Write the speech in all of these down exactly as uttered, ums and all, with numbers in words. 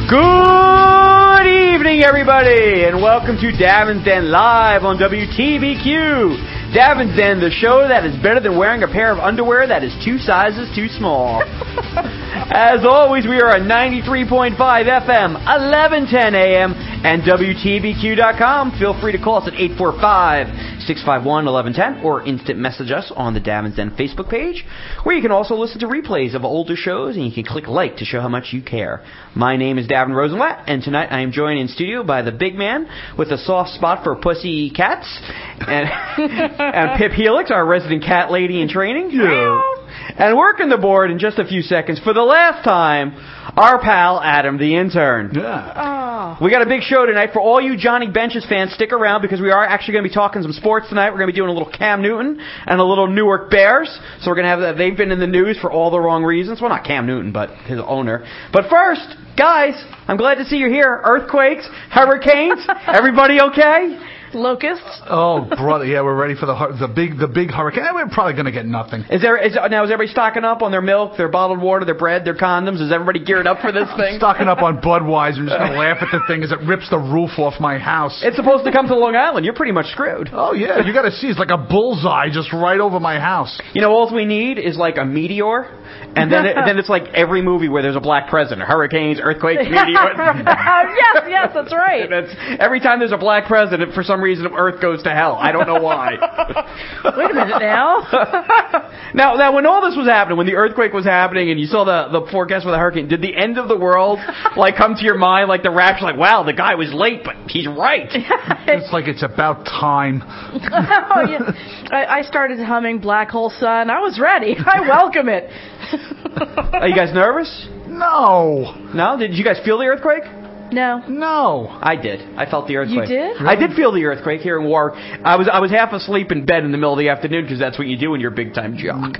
Good evening, everybody, and welcome to Davin's Den Live on W T B Q. Davin's Den, the show that is better than wearing a pair of underwear that is two sizes too small. As always, we are on ninety-three point five F M, eleven ten A M, and W T B Q dot com. Feel free to call us at eight four five, six five one, one one one zero or instant message us on the Davin's Den Facebook page, where you can also listen to replays of older shows, and you can click like to show how much you care. My name is Davin Rosenblatt, and tonight I am joined in studio by the big man with a soft spot for pussy cats, and, and Pip Helix, our resident cat lady in training. Yeah. And working the board in just a few seconds for the last time, our pal Adam, the intern. Yeah. Oh. We got a big show tonight for all you Johnny Benches fans. Stick around because we are actually going to be talking some sports tonight. We're going to be doing a little Cam Newton and a little Newark Bears. So we're going to have that. They've been in the news for all the wrong reasons. Well, not Cam Newton, but his owner. But first, guys, I'm glad to see you're here. Earthquakes, hurricanes, everybody okay? Locusts. Oh, brother, yeah, we're ready for the the big the big hurricane. We're probably going to get nothing. Is there is now is everybody stocking up on their milk, their bottled water, their bread, their condoms? Is everybody geared up for this thing? Stocking up on Budweiser. I'm just going to laugh at the thing as it rips the roof off my house. It's supposed to come to Long Island. You're pretty much screwed. Oh yeah, you got to see. It's like a bullseye just right over my house. You know, all we need is like a meteor. And then, it, then it's like every movie where there's a black president. Hurricanes, earthquakes, meteors. yes, yes, that's right. That's, every time there's a black president, for some reason, Earth goes to hell. I don't know why. Wait a minute now. now, now, when all this was happening, when the earthquake was happening, and you saw the, the forecast for the hurricane, did the end of the world like come to your mind? Like the rapture, like, wow, the guy was late, but he's right. It's like it's about time. oh, yeah. I, I started humming Black Hole Sun. I was ready. I welcome it. Are you guys nervous? No. No? Did you guys feel the earthquake? No. No. I did. I felt the earthquake. You did? Really? I did feel the earthquake here in Warwick. I was I was half asleep in bed in the middle of the afternoon because that's what you do when you're a big time jock.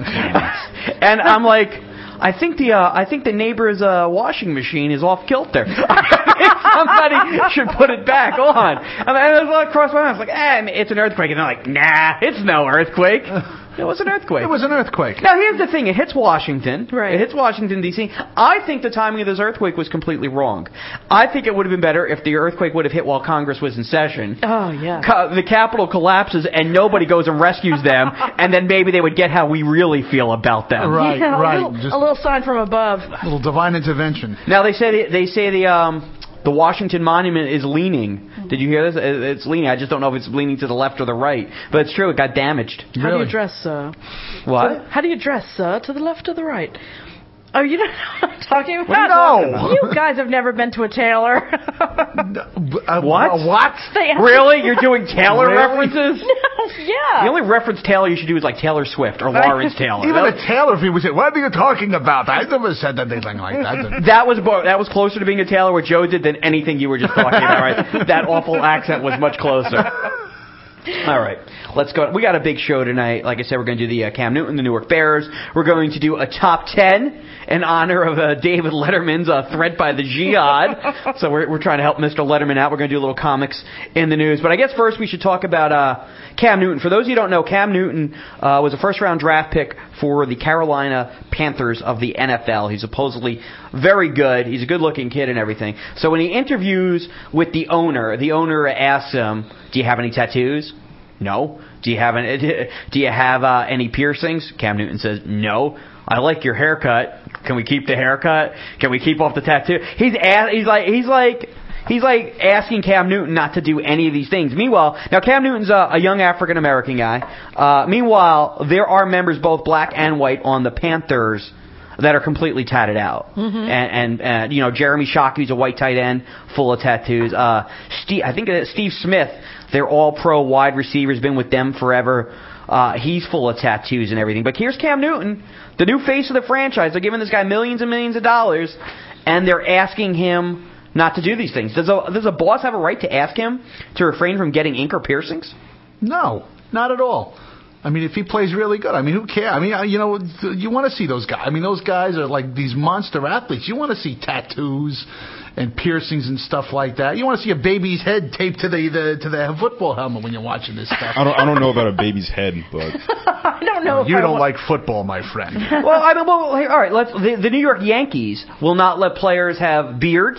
And I'm like, I think the uh, I think the neighbor's uh, washing machine is off kilter. Somebody should put it back on. And I was across my mind. I was like, eh, it's an earthquake. And they're like, nah, it's no earthquake. It was an earthquake. It was an earthquake. Now, here's the thing. It hits Washington. Right. It hits Washington, D C I think the timing of this earthquake was completely wrong. I think it would have been better if the earthquake would have hit while Congress was in session. Oh, yeah. Co- the Capitol collapses and nobody goes and rescues them, and then maybe they would get how we really feel about them. Right, yeah, right. A little, Just a little sign from above. A little divine intervention. Now, they say the, they say the... Um, The Washington Monument is leaning. Did you hear this? It's leaning. I just don't know if it's leaning to the left or the right. But it's true. It got damaged. How Really? do you dress, sir? What? How do you dress, sir? To the left or the right? Oh, you don't know what I'm talking about? What are you talking about? You guys have never been to a tailor. Uh, What? uh, what? They- Really? You're doing Taylor Really? references? yeah. The only reference Taylor you should do is like Taylor Swift or Lawrence Taylor. Even That a Taylor, if he would say, what are you talking about? I never said anything like that. That was bo- that was closer to being a Taylor what Joe did than anything you were just talking about, right? That awful accent was much closer. All right, let's go. We got a big show tonight. Like I said, we're going to do the uh, Cam Newton, the Newark Bears. We're going to do a top ten in honor of uh, David Letterman's uh, threat by the Jihad. So we're we're trying to help Mister Letterman out. We're going to do a little comics in the news. But I guess first we should talk about uh, Cam Newton. For those of you who don't know, Cam Newton uh, was a first-round draft pick for the Carolina Panthers of the N F L. He's supposedly very good. He's a good-looking kid and everything. So when he interviews with the owner, the owner asks him, do you have any tattoos? No. Do you have any, do you have uh, any piercings? Cam Newton says, no. I like your haircut. Can we keep the haircut? Can we keep off the tattoo? He's a, he's like he's like he's like asking Cam Newton not to do any of these things. Meanwhile, now Cam Newton's a, a young African American guy. Uh, meanwhile, there are members both black and white on the Panthers that are completely tatted out. Mm-hmm. And, and, and, you know, Jeremy Shockey's a white tight end full of tattoos. Uh, Steve, I think it's Steve Smith, they're all pro wide receivers, been with them forever. Uh, he's full of tattoos and everything. But here's Cam Newton, the new face of the franchise. They're giving this guy millions and millions of dollars, and they're asking him not to do these things. Does a, does a boss have a right to ask him to refrain from getting ink or piercings? No, not at all. I mean, if he plays really good, I mean, who cares? I mean, you know, you want to see those guys. I mean, those guys are like these monster athletes. You want to see tattoos and piercings and stuff like that. You want to see a baby's head taped to the, the to the football helmet when you're watching this stuff. I don't I don't know about a baby's head, but I don't know. You if don't I like football, my friend. Well, I mean, well, hey, all right. Let's. The, the New York Yankees will not let players have beards,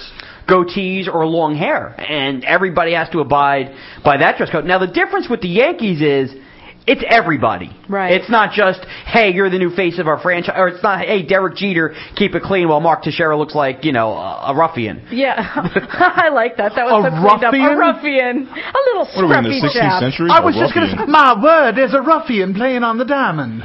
goatees or long hair, and everybody has to abide by that dress code. Now, the difference with the Yankees is it's everybody. Right. It's not just, hey, you're the new face of our franchise, or it's not, hey, Derek Jeter, keep it clean, while Mark Teixeira looks like, you know, a, a ruffian. Yeah, I like that. That was A so cleaned up. ruffian? A ruffian. A little What are we in the scruffy sixteenth chap. century? I was A just going to ruffian. say, my word, there's a ruffian playing on the diamond.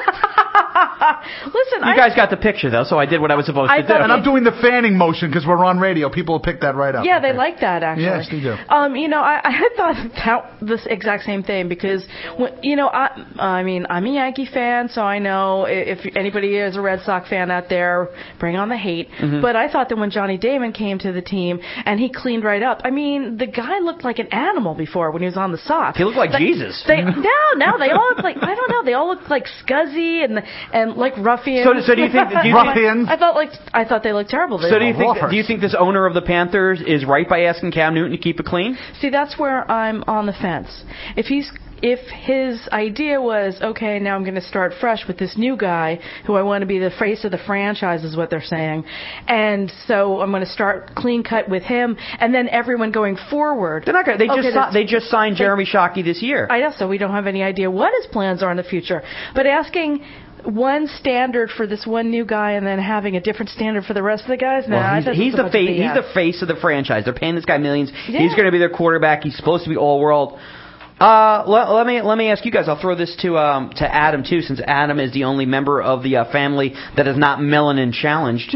Listen, You I, guys got the picture, though, so I did what I was supposed I to do. thought And I'm doing the fanning motion because we're on radio. People will pick that right up. Yeah, they Okay. like that, actually. Yes, they do. Um, you know, I, I had thought that this exact same thing because, when, you know, I, I mean, I'm a Yankee fan, so I know if anybody is a Red Sox fan out there, bring on the hate. Mm-hmm. But I thought that when Johnny Damon came to the team and he cleaned right up, I mean, the guy looked like an animal before when he was on the Sox. He looked like They- Jesus. They, now, now they all look like, I don't know, they all look like scuzzy and and like ruffians. So, so do you think? Do you think Ruffians. I thought like I thought they looked terrible. They so do you all- think? Rougher. Do you think this owner of the Panthers is right by asking Cam Newton to keep it clean? See, that's where I'm on the fence. If he's if his idea was, okay, now I'm going to start fresh with this new guy who I want to be the face of the franchise is what they're saying, and so I'm going to start clean cut with him, and then everyone going forward. They're not going. They Okay, just si- that's- they just signed Jeremy Shockey this year. I know, so we don't have any idea what his plans are in the future. But asking one standard for this one new guy and then having a different standard for the rest of the guys, no, Well, I he's, think he's it's a the bunch of face. He's B S. the face of the franchise. They're paying this guy millions. Yeah. He's going to be their quarterback. He's supposed to be all world. Uh, let, let me let me ask you guys. I'll throw this to um to Adam too, since Adam is the only member of the uh, family that is not melanin challenged.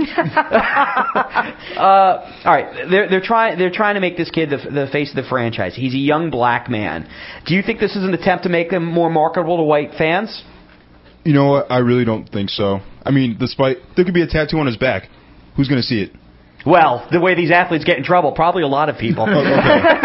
uh, all right, they're they're trying they're trying to make this kid the the face of the franchise. He's a young black man. Do you think this is an attempt to make him more marketable to white fans? You know what? I really don't think so. I mean, despite there could be a tattoo on his back. Who's going to see it? Well, the way these athletes get in trouble, probably a lot of people. Oh, okay.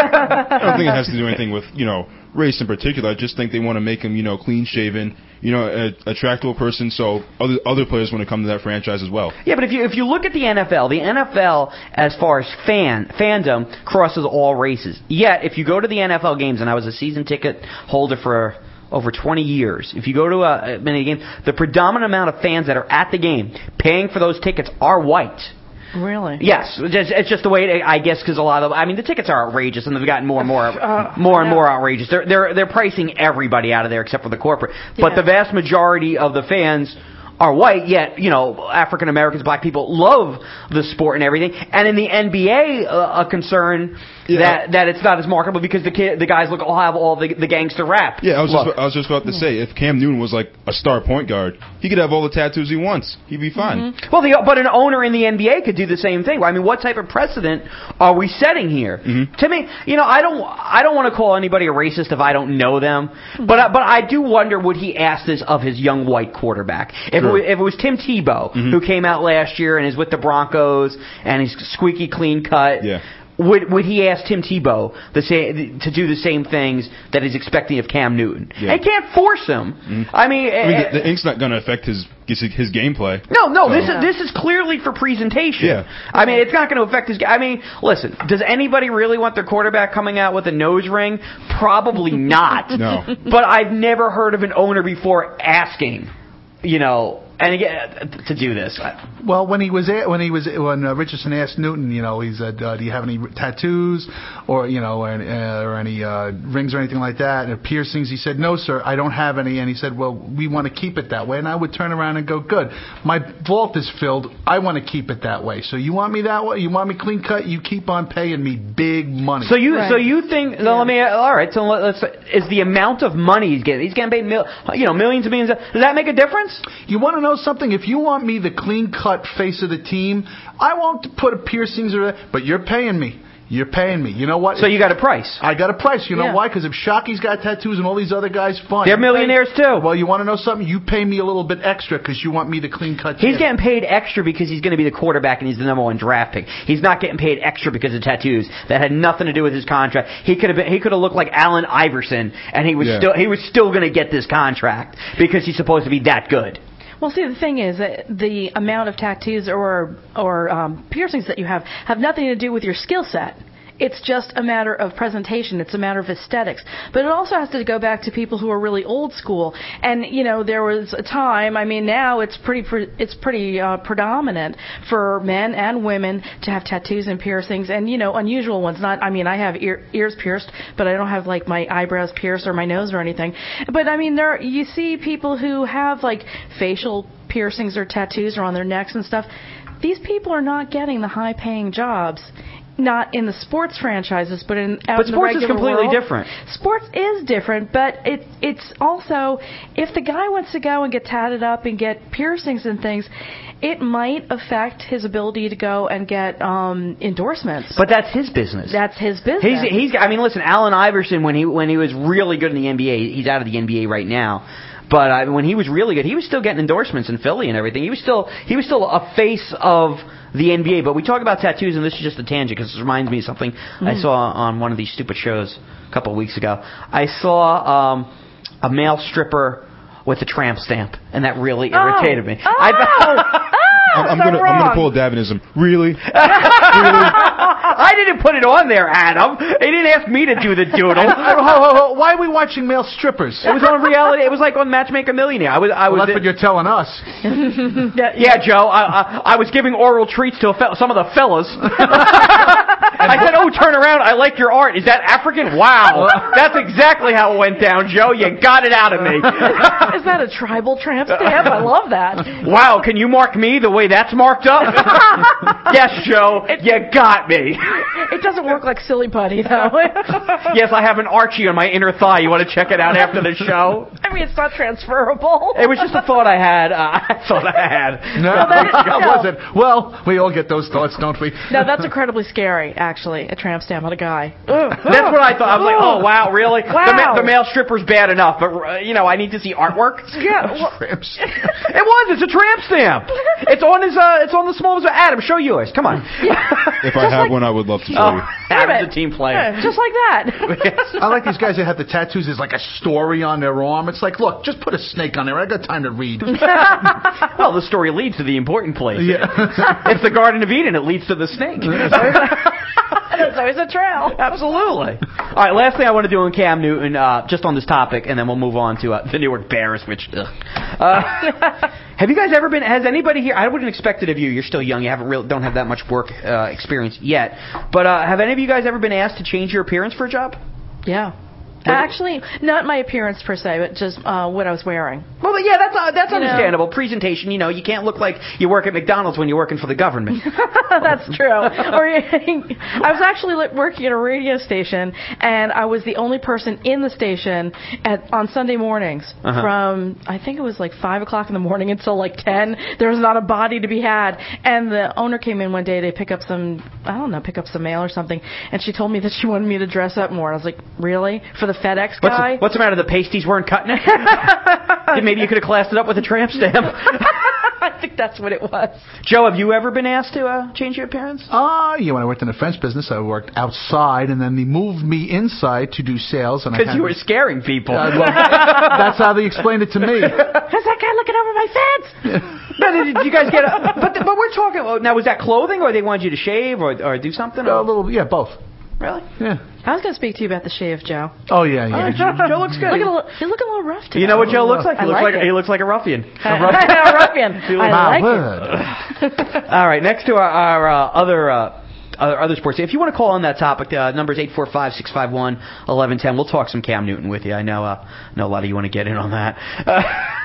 I don't think it has to do anything with, you know, race in particular. I just think they want to make him, you know, clean shaven, you know, a attractive person, so other other players want to come to that franchise as well. Yeah, but if you if you look at the N F L, the N F L as far as fan fandom crosses all races. Yet, if you go to the N F L games, and I was a season ticket holder for over twenty years, if you go to a many games, the predominant amount of fans that are at the game paying for those tickets are white. Really? Yes, it's just, it's just the way it, I guess, because a lot of I mean the tickets are outrageous and they've gotten more and more Uh, more and yeah. more outrageous. They're they're they're pricing everybody out of there except for the corporate. But Yeah. the vast majority of the fans are white, yet, you know, African Americans, black people love the sport and everything. And in the N B A, uh, a concern Yeah. that that it's not as marketable because the kid, the guys look all have all the the gangster rap. Yeah, I was look. just I was just about to say, if Cam Newton was like a star point guard, he could have all the tattoos he wants. He'd be fine. Well, the, but an owner in the N B A could do the same thing. I mean, what type of precedent are we setting here? Mm-hmm. To me, you know, I don't, I don't want to call anybody a racist if I don't know them, but I- but I do wonder, would he ask this of his young white quarterback? If, Sure. it, was, if it was Tim Tebow who came out last year and is with the Broncos and he's squeaky clean cut. Yeah. Would would he ask Tim Tebow the sa- to do the same things that he's expecting of Cam Newton? Yeah. And can't force him. I mean, I mean, eh, the, the ink's not going to affect his his, his gameplay. no, no, this Yeah. is this is clearly for presentation. Yeah. I mean, it's not going to affect his. I mean, listen, does anybody really want their quarterback coming out with a nose ring? Probably not. No. But I've never heard of an owner before asking, you know, and again to do this. Well, when he was a- when he was when uh, Richardson asked Newton, you know, he said, uh, "Do you have any tattoos or you know, or, uh, or any uh, rings or anything like that, or piercings?" He said, "No, sir, I don't have any." And he said, "Well, we want to keep it that way." And I would turn around and go, "Good, my vault is filled. I want to keep it that way. So you want me that way? You want me clean cut? You keep on paying me big money." So you, Right. so you think? No, let me. All right. So let, let's. Is the amount of money he's getting? He's getting paid, mil, you know, millions and millions. Of, does that make a difference? You want to know something? If you want me the clean-cut face of the team, I won't put a piercings or that, but you're paying me. You're paying me. You know what? So you got a price. I got a price. You know Yeah. why? Because if Shockey's got tattoos and all these other guys, fine. They're You pay- millionaires too. Well, you want to know something? You pay me a little bit extra because you want me to clean-cut. He's kid. getting paid extra because he's going to be the quarterback and he's the number one draft pick. He's not getting paid extra because of tattoos that had nothing to do with his contract. He could have been, he could have looked like Allen Iverson and he was Yeah. still he was still going to get this contract because he's supposed to be that good. Well, see, the thing is that the amount of tattoos or or um, piercings that you have have nothing to do with your skill set. It's just a matter of presentation. It's a matter of aesthetics. But it also has to go back to people who are really old school. And, you know, there was a time, I mean, now it's pretty pre- it's pretty uh, predominant for men and women to have tattoos and piercings and, you know, unusual ones. Not, I mean, I have ear, ears pierced, but I don't have, like, my eyebrows pierced or my nose or anything. But, I mean, there you see people who have, like, facial piercings or tattoos or on their necks and stuff. These people are not getting the high-paying jobs. Not in the sports franchises, but in out But in the sports is regular completely world. different. Sports is different, but it it's also if the guy wants to go and get tatted up and get piercings and things, it might affect his ability to go and get um, endorsements. But that's his business. That's his business. He's he's. I mean, listen, Allen Iverson when he when he was really good in the N B A, he's out of the N B A right now. But uh, when he was really good, he was still getting endorsements in Philly and everything. He was still he was still a face of the N B A. But we talk about tattoos, and this is just a tangent because it reminds me of something mm. I saw on one of these stupid shows a couple of weeks ago. I saw um, a male stripper with a tramp stamp, and that really irritated oh. me. Oh. I, I'm, I'm so gonna wrong. I'm gonna pull a Davinism. Really? really? I didn't put it on there, Adam. They didn't ask me to do the doodle. ho, ho, ho, why are we watching male strippers? It was on reality. It was like on Matchmaker Millionaire. I was. I well, was. that's what you're telling us. Yeah, Joe. I, I, I was giving oral treats to a fe- some of the fellas. I said, "Oh, turn around! I like your art. Is that African? Wow, that's exactly how it went down, Joe. You got it out of me." Is that a tribal tramp stamp? I love that. Wow, can you mark me the way that's marked up? Yes, Joe. You got me. It doesn't work like Silly Putty, though. Yes, I have an Archie on my inner thigh. You want to check it out after the show? I mean, it's not transferable. It was just a thought I had. Uh, I thought I had. No, No, that is- how no. was it? Well, we all get those thoughts, don't we? No, that's incredibly scary, actually, a tramp stamp on a guy. That's what I thought. I was like, oh, wow, really? Wow. The, ma- the male stripper's bad enough, but, uh, you know, I need to see artwork. Yeah, well, Tramps. It was. It's a tramp stamp. It's on his, uh, it's on the small... Adam, show yours. Come on. If I have one, I would love to show Oh, you. Adam's a team player. yeah, just like that. I like these guys that have the tattoos. There's like a story on their arm. It's like, look, just put a snake on there. I got time to read. Well, the story leads to the important place. Yeah. It's the Garden of Eden. It leads to the snake. There's always a trail. Absolutely. All right, last thing I want to do on Cam Newton, uh, just on this topic, and then we'll move on to uh, the Newark Bears, which, ugh. Uh, have you guys ever been, has anybody here, I wouldn't expect it of you, you're still young, you haven't really, don't have that much work uh, experience yet, but uh, have any of you guys ever been asked to change your appearance for a job? Yeah. Actually, not my appearance per se, but just uh, what I was wearing. Well, but yeah, that's uh, that's You understandable. Presentation, you know, you can't look like you work at McDonald's when you're working for the government. That's true. Or I was actually like, working at a radio station, and I was the only person in the station at on Sunday mornings Uh-huh. from I think it was like five o'clock in the morning until like ten. There was not a body to be had, and the owner came in one day to pick up some I don't know, pick up some mail or something, and she told me that she wanted me to dress up more. I was like, really? For the FedEx What's guy? the, what's the matter? The pasties weren't cutting it? Maybe you could have classed it up with a tramp stamp. I think that's what it was. Joe, have you ever been asked to uh, change your appearance? Uh, yeah, when I worked in the fence business, I worked outside, and then they moved me inside to do sales. Because you were scaring people. Uh, well, that's how they explained it to me. There's that guy looking over my fence. No, did, did you guys get a... But, but we're talking... Now, was that clothing, or they wanted you to shave, or, or do something? A Or? little, yeah, both. Really? Yeah. I was going to speak to you about the shave, Joe. Oh yeah, yeah. Joe looks good. Look at a little, he's looking a little rough today. You know what Joe looks like? He I looks like like, it. he looks like a ruffian. A ruffian. I My like word. it. All right, next to our, our uh, other... Uh, Other, other sports. If you want to call on that topic, uh, number is eight four five, six five one, one one one zero. We'll talk some Cam Newton with you. I know, uh, know a lot of you want to get in on that. Uh,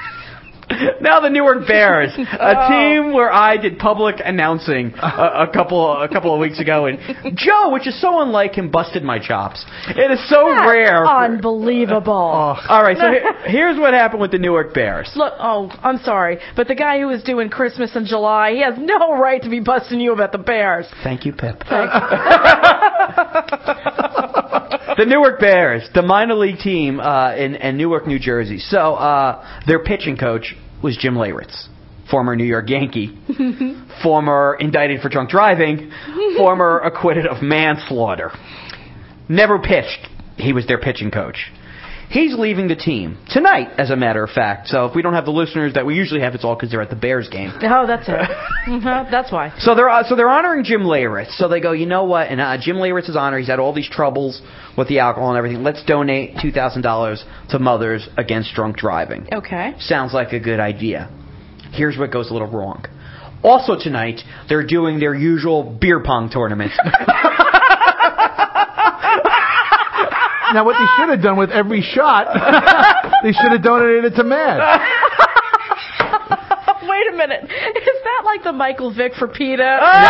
now the Newark Bears, a Oh. team where I did public announcing a, a couple a couple of weeks ago, and Joe, which is so unlike him, busted my chops. It is so That's rare. for- Unbelievable. All right, so he- here's what happened with the Newark Bears. Look, oh, I'm sorry, but the guy who was doing Christmas in July, he has no right to be busting you about the Bears. Thank you, Pip. The Newark Bears, the minor league team uh, in, in Newark, New Jersey. So uh, their pitching coach was Jim Leyritz, former New York Yankee, former indicted for drunk driving, former acquitted of manslaughter. Never pitched. He was their pitching coach. He's leaving the team tonight, as a matter of fact. So if we don't have the listeners that we usually have, it's all because they're at the Bears game. Oh, that's it. Mm-hmm, that's why. So they're uh, so they're honoring Jim Leyritz. So they go, you know what? In uh, Jim Leyritz's honor, he's had all these troubles with the alcohol and everything. Let's donate two thousand dollars to Mothers Against Drunk Driving. Okay. Sounds like a good idea. Here's what goes a little wrong. Also tonight, they're doing their usual beer pong tournament. Now, what they should have done with every shot, they should have donated it to Mad. Wait a minute. Is that like the Michael Vick for PETA?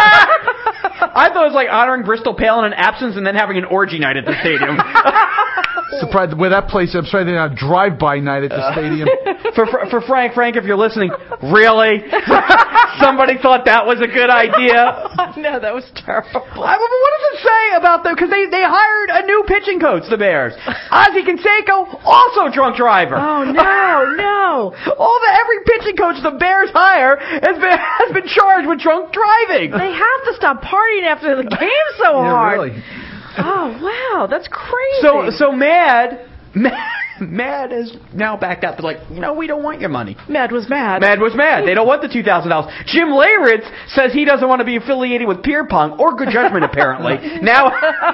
I thought it was like honoring Bristol Palin in absence and then having an orgy night at the stadium. Surprised where that place. I'm sorry, they're not drive-by night at the stadium. For, for for Frank, Frank, if you're listening, really? Somebody thought that was a good idea? No, that was terrible. I, what does it say about them? Because they, they hired a new pitching coach, the Bears. Ozzie Canseco, also drunk driver. Oh, no, no. All the every pitching coach the Bears hire has been has been charged with drunk driving. They have to stop partying after the game so Yeah, hard. really. Oh, wow, that's crazy. So so Mad, Mad, Mad has now backed out. They're like, you know, we don't want your money. Mad was mad. Mad was mad. They don't want the two thousand dollars. Jim Leyritz says he doesn't want to be affiliated with Beer Pong or Good Judgment, apparently. Now,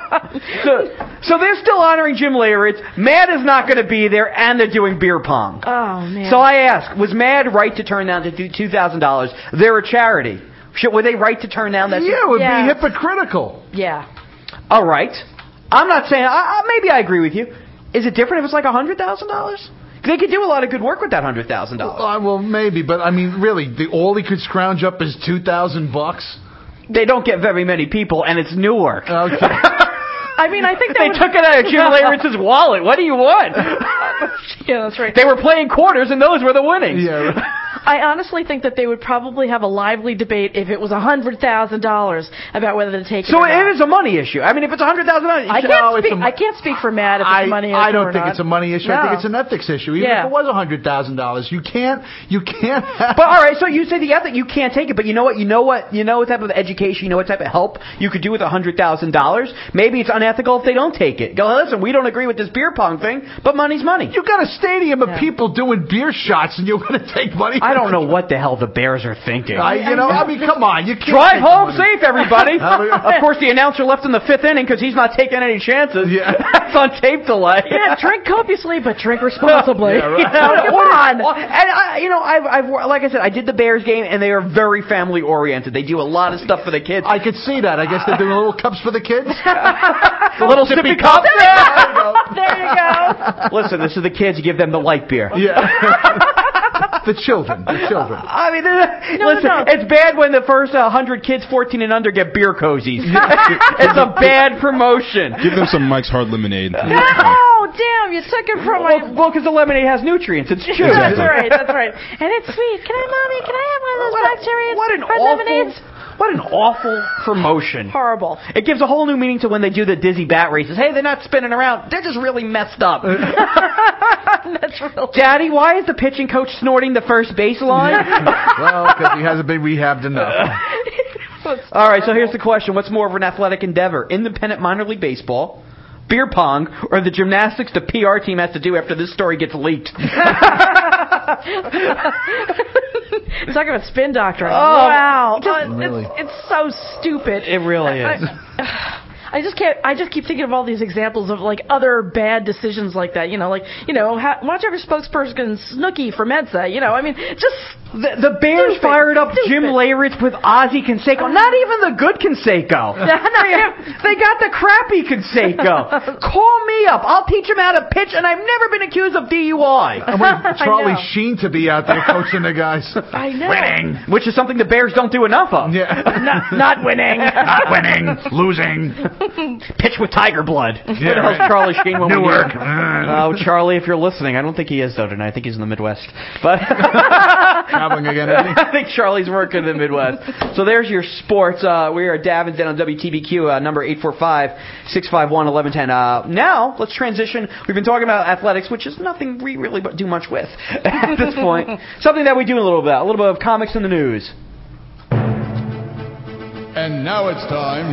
so, so they're still honoring Jim Leyritz. Mad is not going to be there, and they're doing Beer Pong. Oh, man. So I ask, was Mad right to turn down the two thousand dollars? They're a charity. Should, were they right to turn down that? Yeah, it would Yeah. be hypocritical. Yeah. All right. I'm not saying, I, I, maybe I agree with you. Is it different if it's like one hundred thousand dollars? They could do a lot of good work with that one hundred thousand dollars. Uh, well, maybe, but I mean, really, the, all he could scrounge up is two thousand bucks. They don't get very many people, and it's Newark. Okay. I mean, I think that They would... took it out of Jim Leyritz's wallet. What do you want? Yeah, that's right. They were playing quarters, and those were the winnings. Yeah. I honestly think that they would probably have a lively debate if it was one hundred thousand dollars about whether to take it So or not. it is a money issue. I mean, if it's one hundred thousand dollars, I No, can't, it's speak, a- I can't speak for Matt if it's I, a money issue I don't or think not. it's a money issue. I No. think it's an ethics issue. Even Yeah. if it was one hundred thousand dollars, you can't, you can't have... But all right, so you say the ethic, you can't take it. But you know what? You know what? You know what type of education? You know what type of help you could do with a hundred thousand dollars? Maybe it's unethical if they don't take it. Go, listen, we don't agree with this beer pong thing, but money's money. You got a stadium of Yeah. people doing beer shots, and you're going to take money? I don't know what the hell the Bears are thinking. I, you know, I mean, come on, you can't Drive take home money. safe, everybody. Of course, the announcer left in the fifth inning because he's not taking any chances. Yeah. That's on tape delay. Yeah, drink copiously, but drink responsibly. Yeah, right. You know, come on. And I, you know, I've, I've, like I said, I did the Bears game, and they are very family oriented. They do a lot of stuff for the kids. I could see that. I guess they're doing little cups for the kids. The little sippy cups. There you go. Listen, this is the kids. You give them the light beer. Yeah. The children. The children. I mean, No, listen, no, no. it's bad when the first uh, hundred kids, fourteen and under, get beer cozies. It's a bad promotion. Give them some Mike's Hard Lemonade. Oh, damn, you took it from my... Well, because the lemonade has nutrients. It's true. That's right, that's right. And it's sweet. Can I, Mommy, can I have one of those What, bacteria? what an hard awful, lemonades? what an awful promotion. Horrible. It gives a whole new meaning to when they do the dizzy bat races. Hey, they're not spinning around. They're just really messed up. That's real. Daddy, why is the pitching coach snorting the first baseline? Well, because he hasn't been rehabbed enough. All right, so here's the question. What's more of an athletic endeavor? Independent minor league baseball, beer pong, or the gymnastics the P R team has to do after this story gets leaked? It's talking about spin doctoring. Oh, wow. just- Uh, Really? it's, it's so stupid. It really is. I, I just can't. I just keep thinking of all these examples of like other bad decisions like that. You know, like you know, ha- watch every spokesperson Snooki for Mensa. You know, I mean, just The, the Bears Stupid. fired up Stupid. Jim Leyritz with Ozzie Canseco. Not even the good Canseco. They got the crappy Canseco. Call me up. I'll teach him how to pitch, and I've never been accused of D U I. I want Charlie know. Sheen to be out there coaching the guys. I know. Winning, which is something the Bears don't do enough of. Yeah. Not, not winning. Not winning. Losing. Pitch with tiger blood. Yeah, What the hell's right. Charlie Sheen? when we Newark. hear him? Oh, Charlie, if you're listening, I don't think he is though tonight. I think he's in the Midwest. But Traveling again, isn't he? I think Charlie's working in the Midwest. So there's your sports. Uh, we are at Davin's Den on W T B Q, uh, number eight four five, six five one, one one one zero. Uh, now, let's transition. We've been talking about athletics, which is nothing we really do much with at this point. Something that we do a little bit, a little bit of comics in the news. And now it's time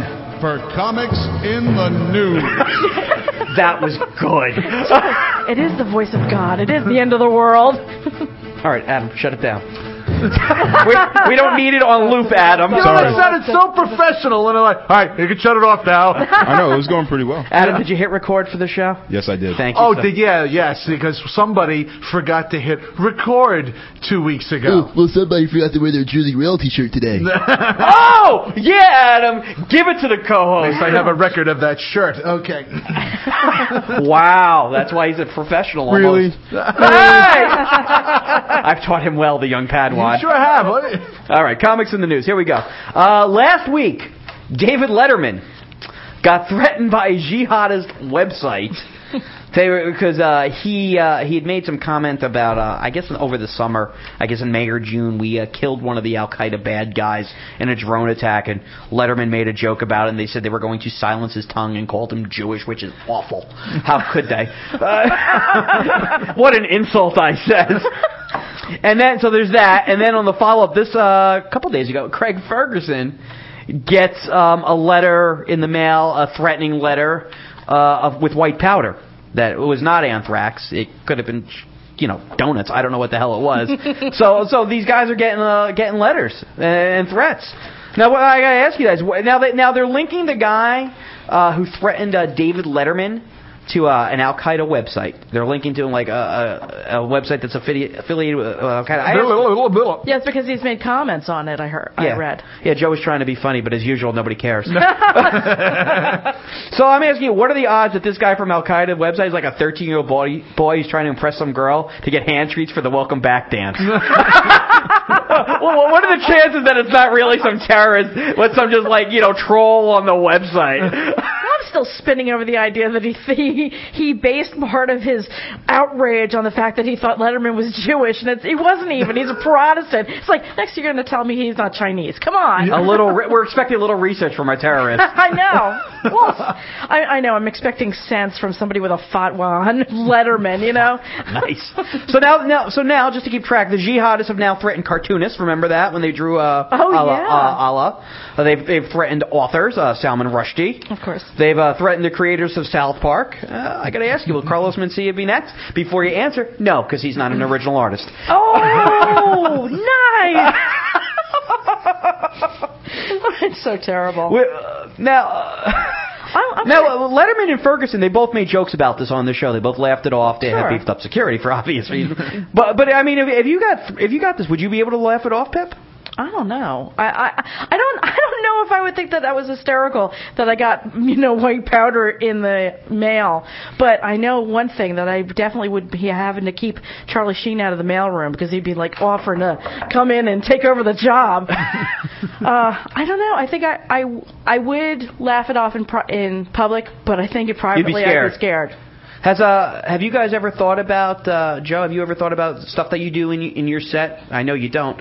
for Comics in the News. That was good. It is the voice of God. It is the end of the world. All right, Adam, shut it down. we, we don't need it on loop, Adam. No, Sorry. it sounded so professional, and I'm like, all right, you can shut it off now. I know, it was going pretty well. Adam, did you hit record for the show? Yes, I did. Thank you. Oh, sir. did, yeah, yes, because somebody forgot to hit record two weeks ago. Oh, well, somebody forgot to wear their Jersey Realty shirt today. Oh, yeah, Adam. Give it to the At co-host. least I have a record of that shirt. Okay. Wow, that's why he's a professional. Almost. Really? Hey! I've taught him well, the young Padawan. You sure have. What? All right, comics in the news. Here we go. Uh, last week, David Letterman got threatened by a jihadist website because uh, he uh, he had made some comment about uh, I guess over the summer, I guess in May or June, we uh, killed one of the Al Qaeda bad guys in a drone attack, and Letterman made a joke about it, and they said they were going to silence his tongue and called him Jewish, which is awful. How could they? Uh, what an insult, I says. And then, so there's that, and then on the follow-up, this uh, couple days ago, Craig Ferguson gets um, a letter in the mail, a threatening letter uh, of, with white powder. That it was not anthrax. It could have been, you know, donuts. I don't know what the hell it was. so, so these guys are getting uh, getting letters and threats. Now, what I gotta ask you guys, now they now they're linking the guy uh, who threatened uh, David Letterman to uh, an Al Qaeda website. They're linking to him like a, a, a website that's affili- affiliated with uh, Al Qaeda. Yes, because he's made comments on it. I heard. Yeah. I read. Yeah, Joe was trying to be funny, but as usual, nobody cares. So I'm asking you, what are the odds that this guy from Al Qaeda website is like a thirteen-year-old boy, boy who's trying to impress some girl to get hand treats for the welcome back dance? Well, what are the chances that it's not really some terrorist, but some just like, you know, troll on the website? I'm still spinning over the idea that he he he based part of his outrage on the fact that he thought Letterman was Jewish, and it's, he wasn't even. He's a Protestant. It's like, next you're going to tell me he's not Chinese. Come on. A little. Re- we're expecting a little research from our terrorists. I know. Well, I, I know. I'm expecting sense from somebody with a fatwa on Letterman. You know. Nice. So now, now, so now, just to keep track, the jihadists have now threatened cartoonists. Remember that when they drew uh, oh, Allah? yeah. Uh, Allah. Uh, they've they've threatened authors, uh, Salman Rushdie. Of course. They've uh, threatened the creators of South Park. Uh, I got to ask you, will Carlos Mencia be next? Before you answer, no, because he's not an original artist. Oh, nice. It's so terrible. We, uh, now. Uh, I'm, I'm Now, uh, Letterman and Ferguson, they both made jokes about this on the show. They both laughed it off. They Sure. had beefed up security for obvious reasons. but, but I mean, if, if you got if you got this, would you be able to laugh it off, Pip? I don't know. I, I I don't I don't know if I would think that that was hysterical that I got, you know, white powder in the mail. But I know one thing, that I definitely would be having to keep Charlie Sheen out of the mailroom, because he'd be like offering to come in and take over the job. uh, I don't know. I think I I, I would laugh it off in pro- in public, but I think it privately I'd be scared. Has uh have you guys ever thought about uh, Joe? Have you ever thought about stuff that you do in in your set? I know you don't.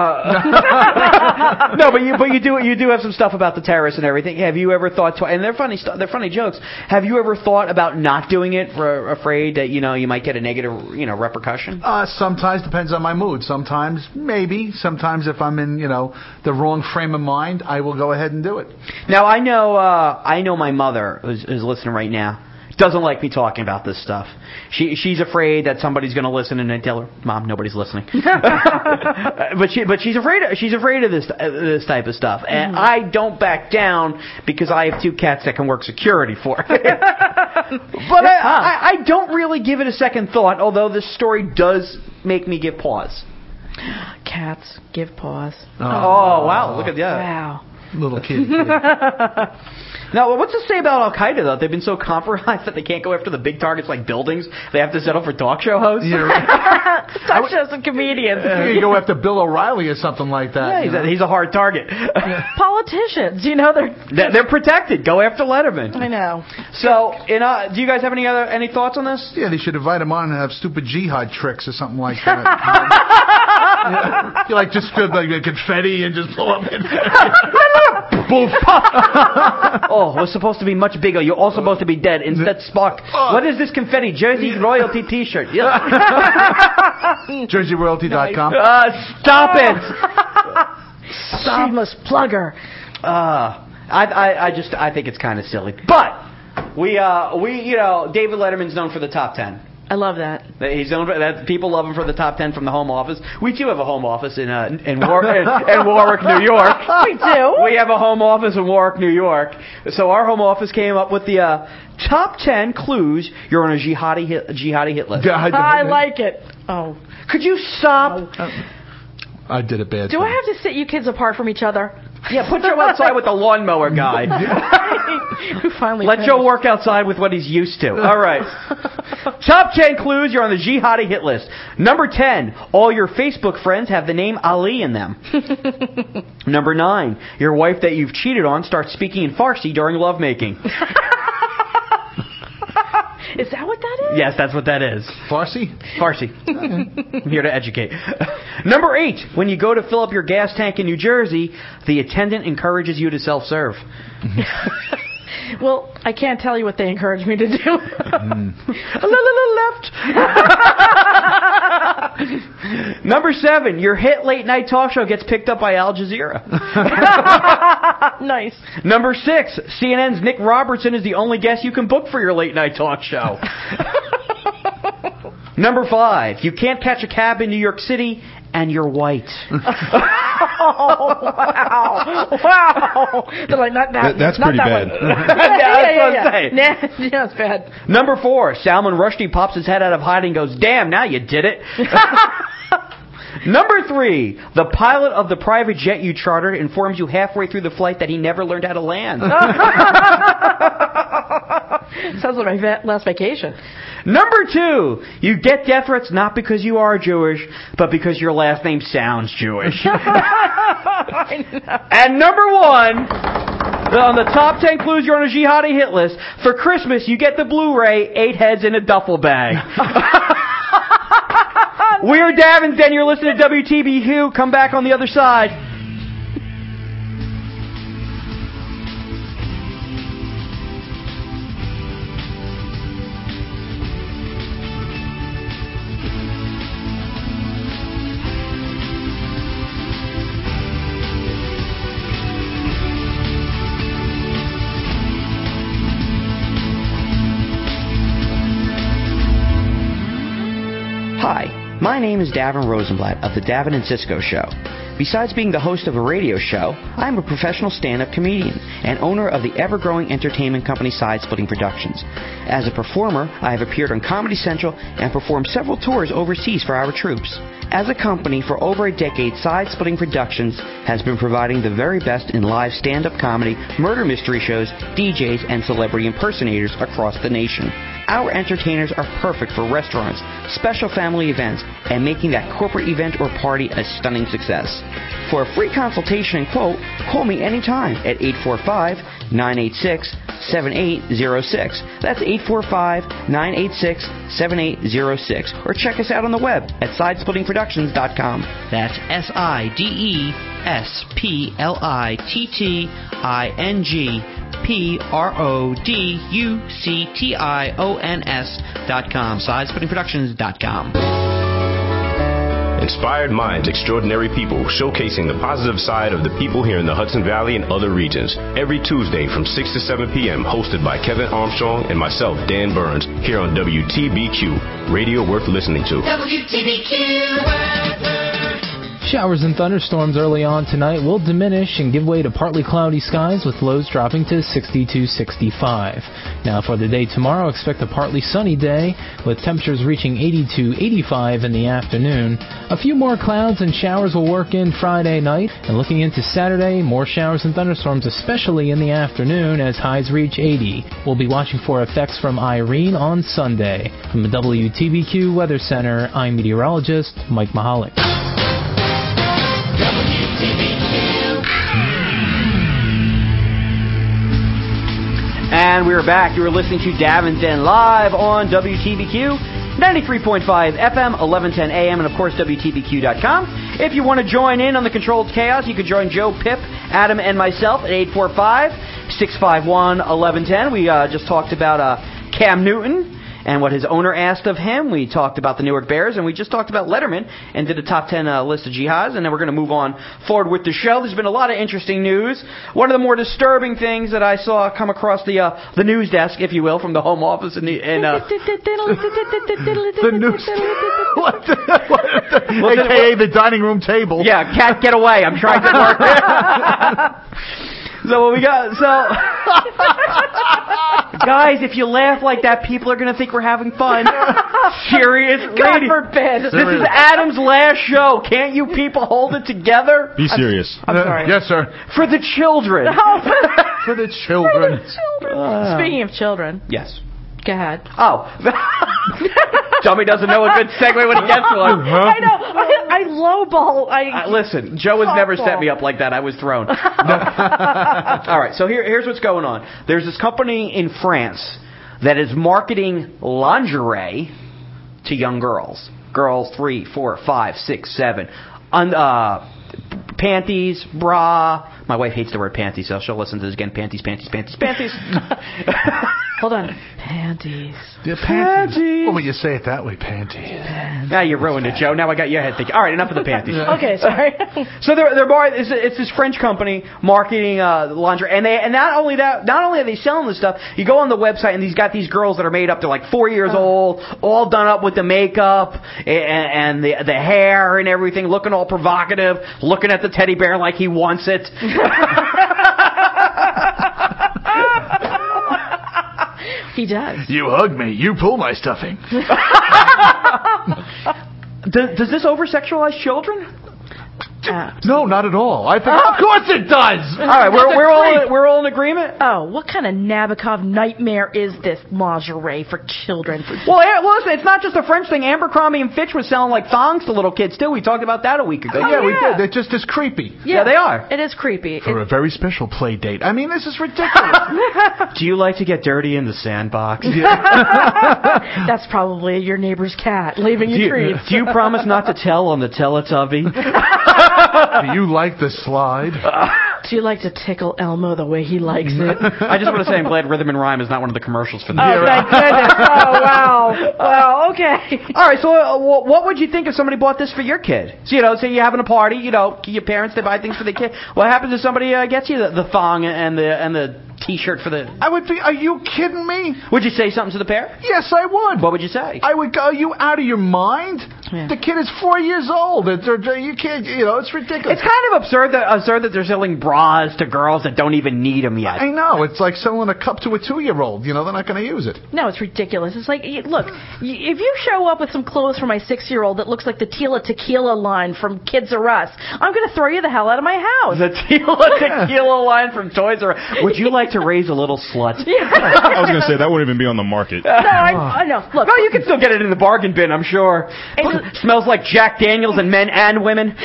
Uh, no, but you but you do you do have some stuff about the terrorists and everything. Have you ever thought? To, and they're funny stuff. They're funny jokes. Have you ever thought about not doing it for afraid that you know you might get a negative you know repercussion? Uh, sometimes depends on my mood. Sometimes maybe. Sometimes if I'm in you know the wrong frame of mind, I will go ahead and do it. Now I know uh, I know my mother who's, who's listening right now doesn't like me talking about this stuff. She she's afraid that somebody's going to listen, and I tell her, "Mom, nobody's listening." but she but she's afraid of, she's afraid of this uh, this type of stuff, and mm. I don't back down because I have two cats that can work security for it. But I, I I don't really give it a second thought, although this story does make me give pause. Cats give pause. Oh, oh wow! Look at that. Wow. Little kid. Now, what's to say about Al Qaeda, though? They've been so compromised that they can't go after the big targets like buildings. They have to settle for talk show hosts. Yeah, right. Talk shows and comedians. Uh, you go after Bill O'Reilly or something like that. Yeah, he's, a, he's a hard target. Politicians, you know, they're they're, they're protected. Go after Letterman. I know. So, in, uh, do you guys have any other any thoughts on this? Yeah, they should invite him on and have stupid jihad tricks or something like that. You like just feel like confetti and just blow up. Boof. Oh, we're supposed to be much bigger. You're all supposed to be dead. Instead, Spock. What is this confetti? Jersey Royalty T-shirt. Yeah. Jersey Royalty dot com. Uh, stop it. Shameless plugger. Uh, I, I, I just, I think it's kind of silly. But we, uh, we, you know, David Letterman's known for the top ten. I love that. He's known for that. People love him for the top ten from the home office. We too have a home office in uh, in, War- in, in Warwick, New York. We do. We have a home office in Warwick, New York. So our home office came up with the uh, top ten clues you're on a jihadi hit, jihadi hit list. I like it. Oh, could you stop? I did a bad Do thing. I have to sit you kids apart from each other? Yeah, put Joe outside with the lawnmower guy. We finally Let finished. Joe work outside with what he's used to. All right. Top ten clues you're on the jihadi hit list. Number ten, all your Facebook friends have the name Ali in them. Number nine, your wife that you've cheated on starts speaking in Farsi during lovemaking. Is that what that is? Yes, that's what that is. Farsi? Farsi. I'm here to educate. Number eight, when you go to fill up your gas tank in New Jersey, the attendant encourages you to self-serve. Well, I can't tell you what they encourage me to do. Mm. A little left. Number seven, your hit late night talk show gets picked up by Al Jazeera. Nice. Number six, C N N's Nick Robertson is the only guest you can book for your late night talk show. Number five, you can't catch a cab in New York City and you're white. Oh, wow. Wow. They're like, not that, That- that's not pretty that bad. one. Yeah, yeah, that's yeah, what I'm yeah. saying. Nah, yeah, it's bad. Number four, Salman Rushdie pops his head out of hiding and goes, damn, now you did it. Number three, the pilot of the private jet you chartered informs you halfway through the flight that he never learned how to land. Sounds like my va- last vacation. Number two, you get death threats not because you are Jewish, but because your last name sounds Jewish. And number one, the, on the top ten clues you're on a jihadi hit list, for Christmas you get the Blu-ray, Eight Heads in a Duffel Bag. We're Davins, and you're listening to W T B Q. Come back on the other side. Hi, my name is Davin Rosenblatt of the Davin and Cisco Show. Besides being the host of a radio show, I am a professional stand-up comedian and owner of the ever-growing entertainment company Side Splitting Productions. As a performer, I have appeared on Comedy Central and performed several tours overseas for our troops. As a company for over a decade, Side Splitting Productions has been providing the very best in live stand-up comedy, murder mystery shows, D Js, and celebrity impersonators across the nation. Our entertainers are perfect for restaurants, special family events, and making that corporate event or party a stunning success. For a free consultation and quote, call me anytime at eight four five, nine eight six, seven eight zero six. That's eight four five, nine eight six, seven eight zero six. Or check us out on the web at side splitting productions dot com. That's S I D E S P L I T T I N G P R O D U C T I O N S dot com. side splitting productions dot com. Inspired minds, extraordinary people, showcasing the positive side of the people here in the Hudson Valley and other regions. Every Tuesday from six to seven p.m., hosted by Kevin Armstrong and myself, Dan Burns, here on W T B Q, radio worth listening to. W T B Q weather. Showers and thunderstorms early on tonight will diminish and give way to partly cloudy skies with lows dropping to sixty to sixty-five. Now for the day tomorrow, expect a partly sunny day with temperatures reaching eighty to eighty-five in the afternoon. A few more clouds and showers will work in Friday night, and looking into Saturday, more showers and thunderstorms, especially in the afternoon as highs reach eighty. We'll be watching for effects from Irene on Sunday. From the W T B Q Weather Center, I'm meteorologist Mike Mahalik. And we're back. You were listening to Davin Den live on W T B Q, ninety-three point five F M, eleven ten A M, and of course W T B Q dot com. If you want to join in on the Controlled Chaos, you can join Joe, Pip, Adam, and myself at eight four five, six five one, eleven ten. We uh, just talked about uh, Cam Newton and what his owner asked of him. We talked about the Newark Bears, and we just talked about Letterman and did a top ten uh, list of jihads, and then we're going to move on forward with the show. There's been a lot of interesting news. One of the more disturbing things that I saw come across the uh, the news desk, if you will, from the Home Office in the in, uh, the news, what the, what the, A K A the dining room table. Yeah, cat, get away! I'm trying to work. So what we got? So, guys, if you laugh like that, people are gonna think we're having fun. Serious God radio. forbid. This is Adam's last show. Can't you people hold it together? Be serious. I'm sorry. Yes, sir. For the children. For the children. Uh, Speaking of children, Yes. go ahead. Oh. Dummy doesn't know a good segue when he gets one. I know. I, I lowball. I Uh, listen, Joe has never set me up like that. I was thrown. All right, so here, here's what's going on. There's this company in France that is marketing lingerie to young girls. Girls three, four, five, six, seven. Un, uh, panties, bra. My wife hates the word panties, so she'll listen to this again. Panties, panties, panties, panties. Hold on. Panties. Yeah, panties. Well, when you say it that way, panties. Now you ruined it, Joe. Now I got your head thinking. All right, enough of the panties. Okay, sorry. So they're they're bar- it's, it's this French company marketing uh, lingerie, and they and not only that, not only are they selling this stuff. You go on the website, and he's got these girls that are made up. They're like four years old, all done up with the makeup and, and the the hair and everything, looking all provocative, looking at the teddy bear like he wants it. He does. You hug me. You pull my stuffing. does, does this over-sexualize children? Uh, No, not at all. I think, of course it does. All right, we're we're all we're all in agreement. oh, what kind of Nabokov nightmare is this lingerie for children? Well, yeah, well, listen, it's not just a French thing. Abercrombie and Fitch was selling like thongs to little kids too. We talked about that a week ago. yeah, we yeah. did. They're just as creepy. Yeah, they are. It is creepy. For It- a very special play date. I mean, this is ridiculous. Do you like to get dirty in the sandbox? that's probably your neighbor's cat leaving Do you you, treats. do you promise not to tell on the Teletubby? Do you like the slide? Do you like to tickle Elmo the way he likes it? I just want to say I'm glad Rhythm and Rhyme is not one of the commercials for this. Oh, thank goodness. Oh, wow. Wow, okay. All right, so uh, wh- what would you think if somebody bought this for your kid? So, you know, say you're having a party, you know, your parents, they buy things for their kid. What happens if somebody uh, gets you the, the thong and the and the T-shirt for the... I would be, are you kidding me? Would you say something to the pair? Yes, I would. What would you say? I would go, are you out of your mind? Yeah. The kid is four years old. They're, they're, you can't, you know, it's ridiculous. It's kind of absurd that absurd that they're selling bras to girls that don't even need them yet. I know. It's like selling a cup to a two-year-old. You know, they're not going to use it. No, it's ridiculous. It's like, y- look, y- if you show up with some clothes for my six-year-old that looks like the Tila Tequila line from Kids R Us, I'm going to throw you the hell out of my house. The Tila Tequila line from Toys R Us. Would you like to raise a little slut? I was going to say, that wouldn't even be on the market. No, I, I know. Look, No, you can still get it in the bargain bin, I'm sure. It's- Smells like Jack Daniels and men and women.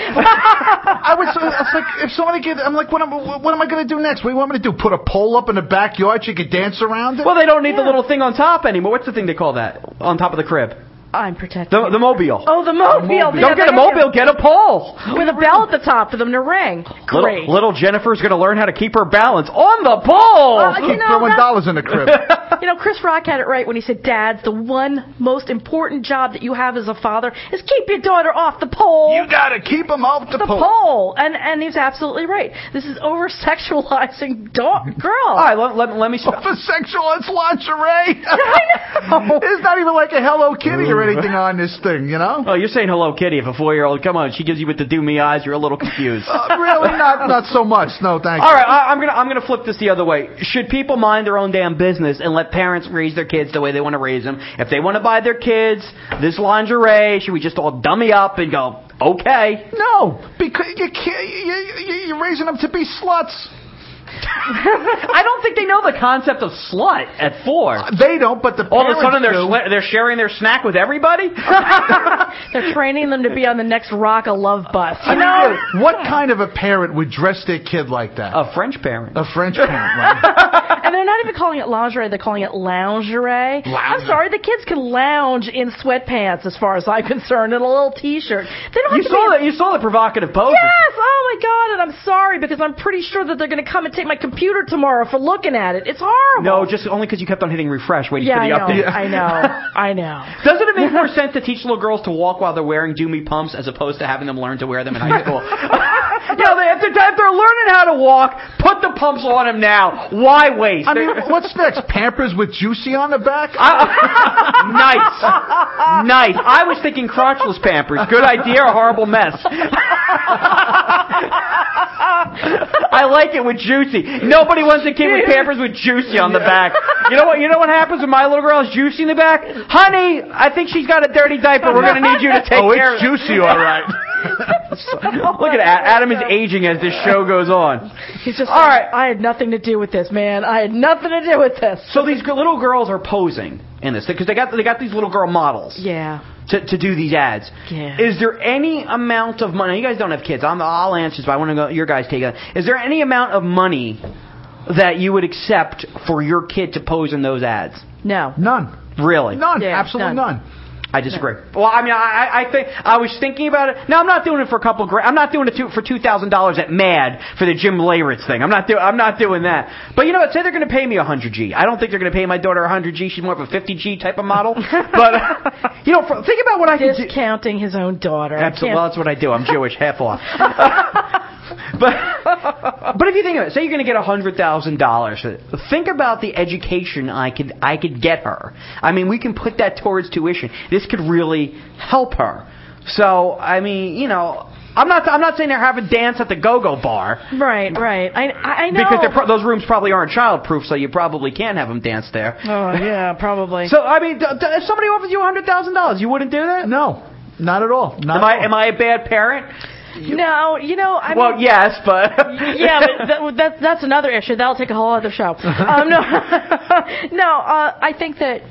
I was, I was like, if somebody get, I'm like, what am, what am I going to do next? What do you want me to do? Put a pole up in the backyard so you can dance around it? Well, they don't need the Yeah. little thing on top anymore. What's the thing they call that? On top of the crib? I'm protected. The, the mobile. Oh, the mobile. Yeah, Don't get a they- mobile, get a pole. With a bell at the top for them to ring. Great. Little, little Jennifer's going to learn how to keep her balance on the pole. Uh, you Keep know, throwing that- dollars in the crib. You know, Chris Rock had it right when he said, Dad, the one most important job that you have as a father is keep your daughter off the pole. You got to keep them off the, the pole. pole. And and he's absolutely right. This is over-sexualizing do- girls. All right, let, let, let me... Sp- For sexual, it's lingerie. I know. There's not even like a Hello Kitty or anything on this thing, you know? oh, you're saying Hello Kitty. If a four-year-old, come on, she gives you with the do-me eyes, you're a little confused. Uh, really, not not so much. No, thank All you. right, I, I'm gonna I'm gonna flip this the other way. Should people mind their own damn business and let parents raise their kids the way they want to raise them? If they want to buy their kids this lingerie, should we just all dummy up and go, okay? No, because you can't. You, you, you're raising them to be sluts. I don't think they know the concept of slut at four. They don't, but the All of a parents sudden they're do. sli- they're sharing their snack with everybody. They're training them to be on the next Rock a Love bus. I You mean, know? really, what kind of a parent would dress their kid like that? A French parent. A French parent, right? And they're not even calling it lingerie, they're calling it loungerie. I'm sorry, the kids can lounge in sweatpants as far as I'm concerned, and a little t-shirt. They don't have You to saw be that. You saw the provocative pose. Yes! Oh my God! And I'm sorry because I'm pretty sure that they're going to come and take my computer tomorrow for looking at it. It's horrible. No, just only because you kept on hitting refresh, waiting yeah, for the I know, update. I know. I know. Doesn't it make more sense to teach little girls to walk while they're wearing doomy pumps as opposed to having them learn to wear them in high school? Yeah, they have to, if they're learning how to walk, put the pumps on them now. Why waste? I mean, what's next? Pampers with Juicy on the back? Nice. Nice. I was thinking crotchless Pampers. Good idea or horrible mess? I like it with Juicy. Nobody wants a kid with Pampers with Juicy on the back. You know what? You know what happens when my little girl has Juicy in the back? Honey, I think she's got a dirty diaper. We're going to need you to take oh, care of it's Juicy, all right. Look at Adam. Adam is aging as this show goes on. He's just all right. I had nothing to do with this, man. I had nothing to do with this. So these little girls are posing in this because they got they got these little girl models. Yeah. To, to do these ads. Yeah. Is there any amount of money? You guys don't have kids. I'm, I'll answer, but I want to go. Your guys take it. Is there any amount of money that you would accept for your kid to pose in those ads? No. None. Really? None. Yeah, Absolutely none. none. I disagree. No. Well, I mean, I, I think I was thinking about it. Now, I'm not doing it for a couple of grand. I'm not doing it to, for two thousand dollars at Mad for the Jim Leyritz thing. I'm not doing. I'm not doing that. But you know what? Say they're going to pay me a hundred G. I don't think they're going to pay my daughter a hundred G. She's more of a fifty G type of model. But uh, you know, for, think about what I can do. Discounting his own daughter. Absolutely. Well, that's what I do. I'm Jewish, half off. But but if you think of it, say you're going to get a hundred thousand dollars. Think about the education I could I could get her. I mean, we can put that towards tuition. This could really help her. So I mean, you know, I'm not I'm not saying they're having dance at the Go-Go bar. Right, right. I I know because pro- those rooms probably aren't child-proof, so you probably can't have them dance there. Oh yeah, probably. So I mean, d- d- if somebody offers you a hundred thousand dollars, you wouldn't do that? No, not at all. Not am at I all. am I a bad parent? No, you know, I well, mean, yes, but yeah, but that, that, that's another issue. That'll take a whole other show. Um, no, no, uh, I think that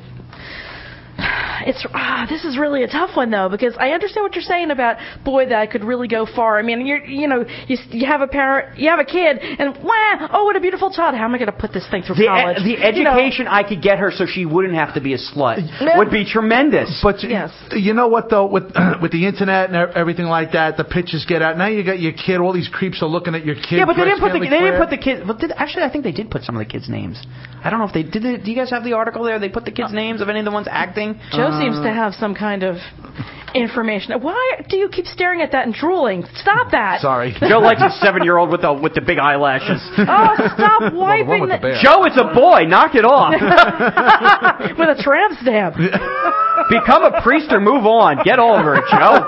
it's ah, this is really a tough one though, because I understand what you're saying about boy that could really go far. I mean, you're you know you you have a parent, you have a kid, and wow, oh what a beautiful child. How am I going to put this thing through the, college? E- the education you know, I could get her so she wouldn't have to be a slut would be tremendous. But yes. you know what though, with with the internet and everything like that, the pictures get out. Now you got your kid. All these creeps are looking at your kid. Yeah, but they didn't put the Stanley they didn't Claire. put the kids. Well, did, actually, I think they did put some of the kids' names. I don't know if they did. They, do you guys have the article there? They put the kids' names of any of the ones acting. Joe Uh, seems to have some kind of information. Why do you keep staring at that and drooling? Stop that. Sorry. Joe likes a seven-year-old with the with the big eyelashes. Oh, stop wiping Well, the one with the the- bear. Joe, it's a boy. Knock it off. with a tramp stamp. Become a priest or move on. Get over it, Joe.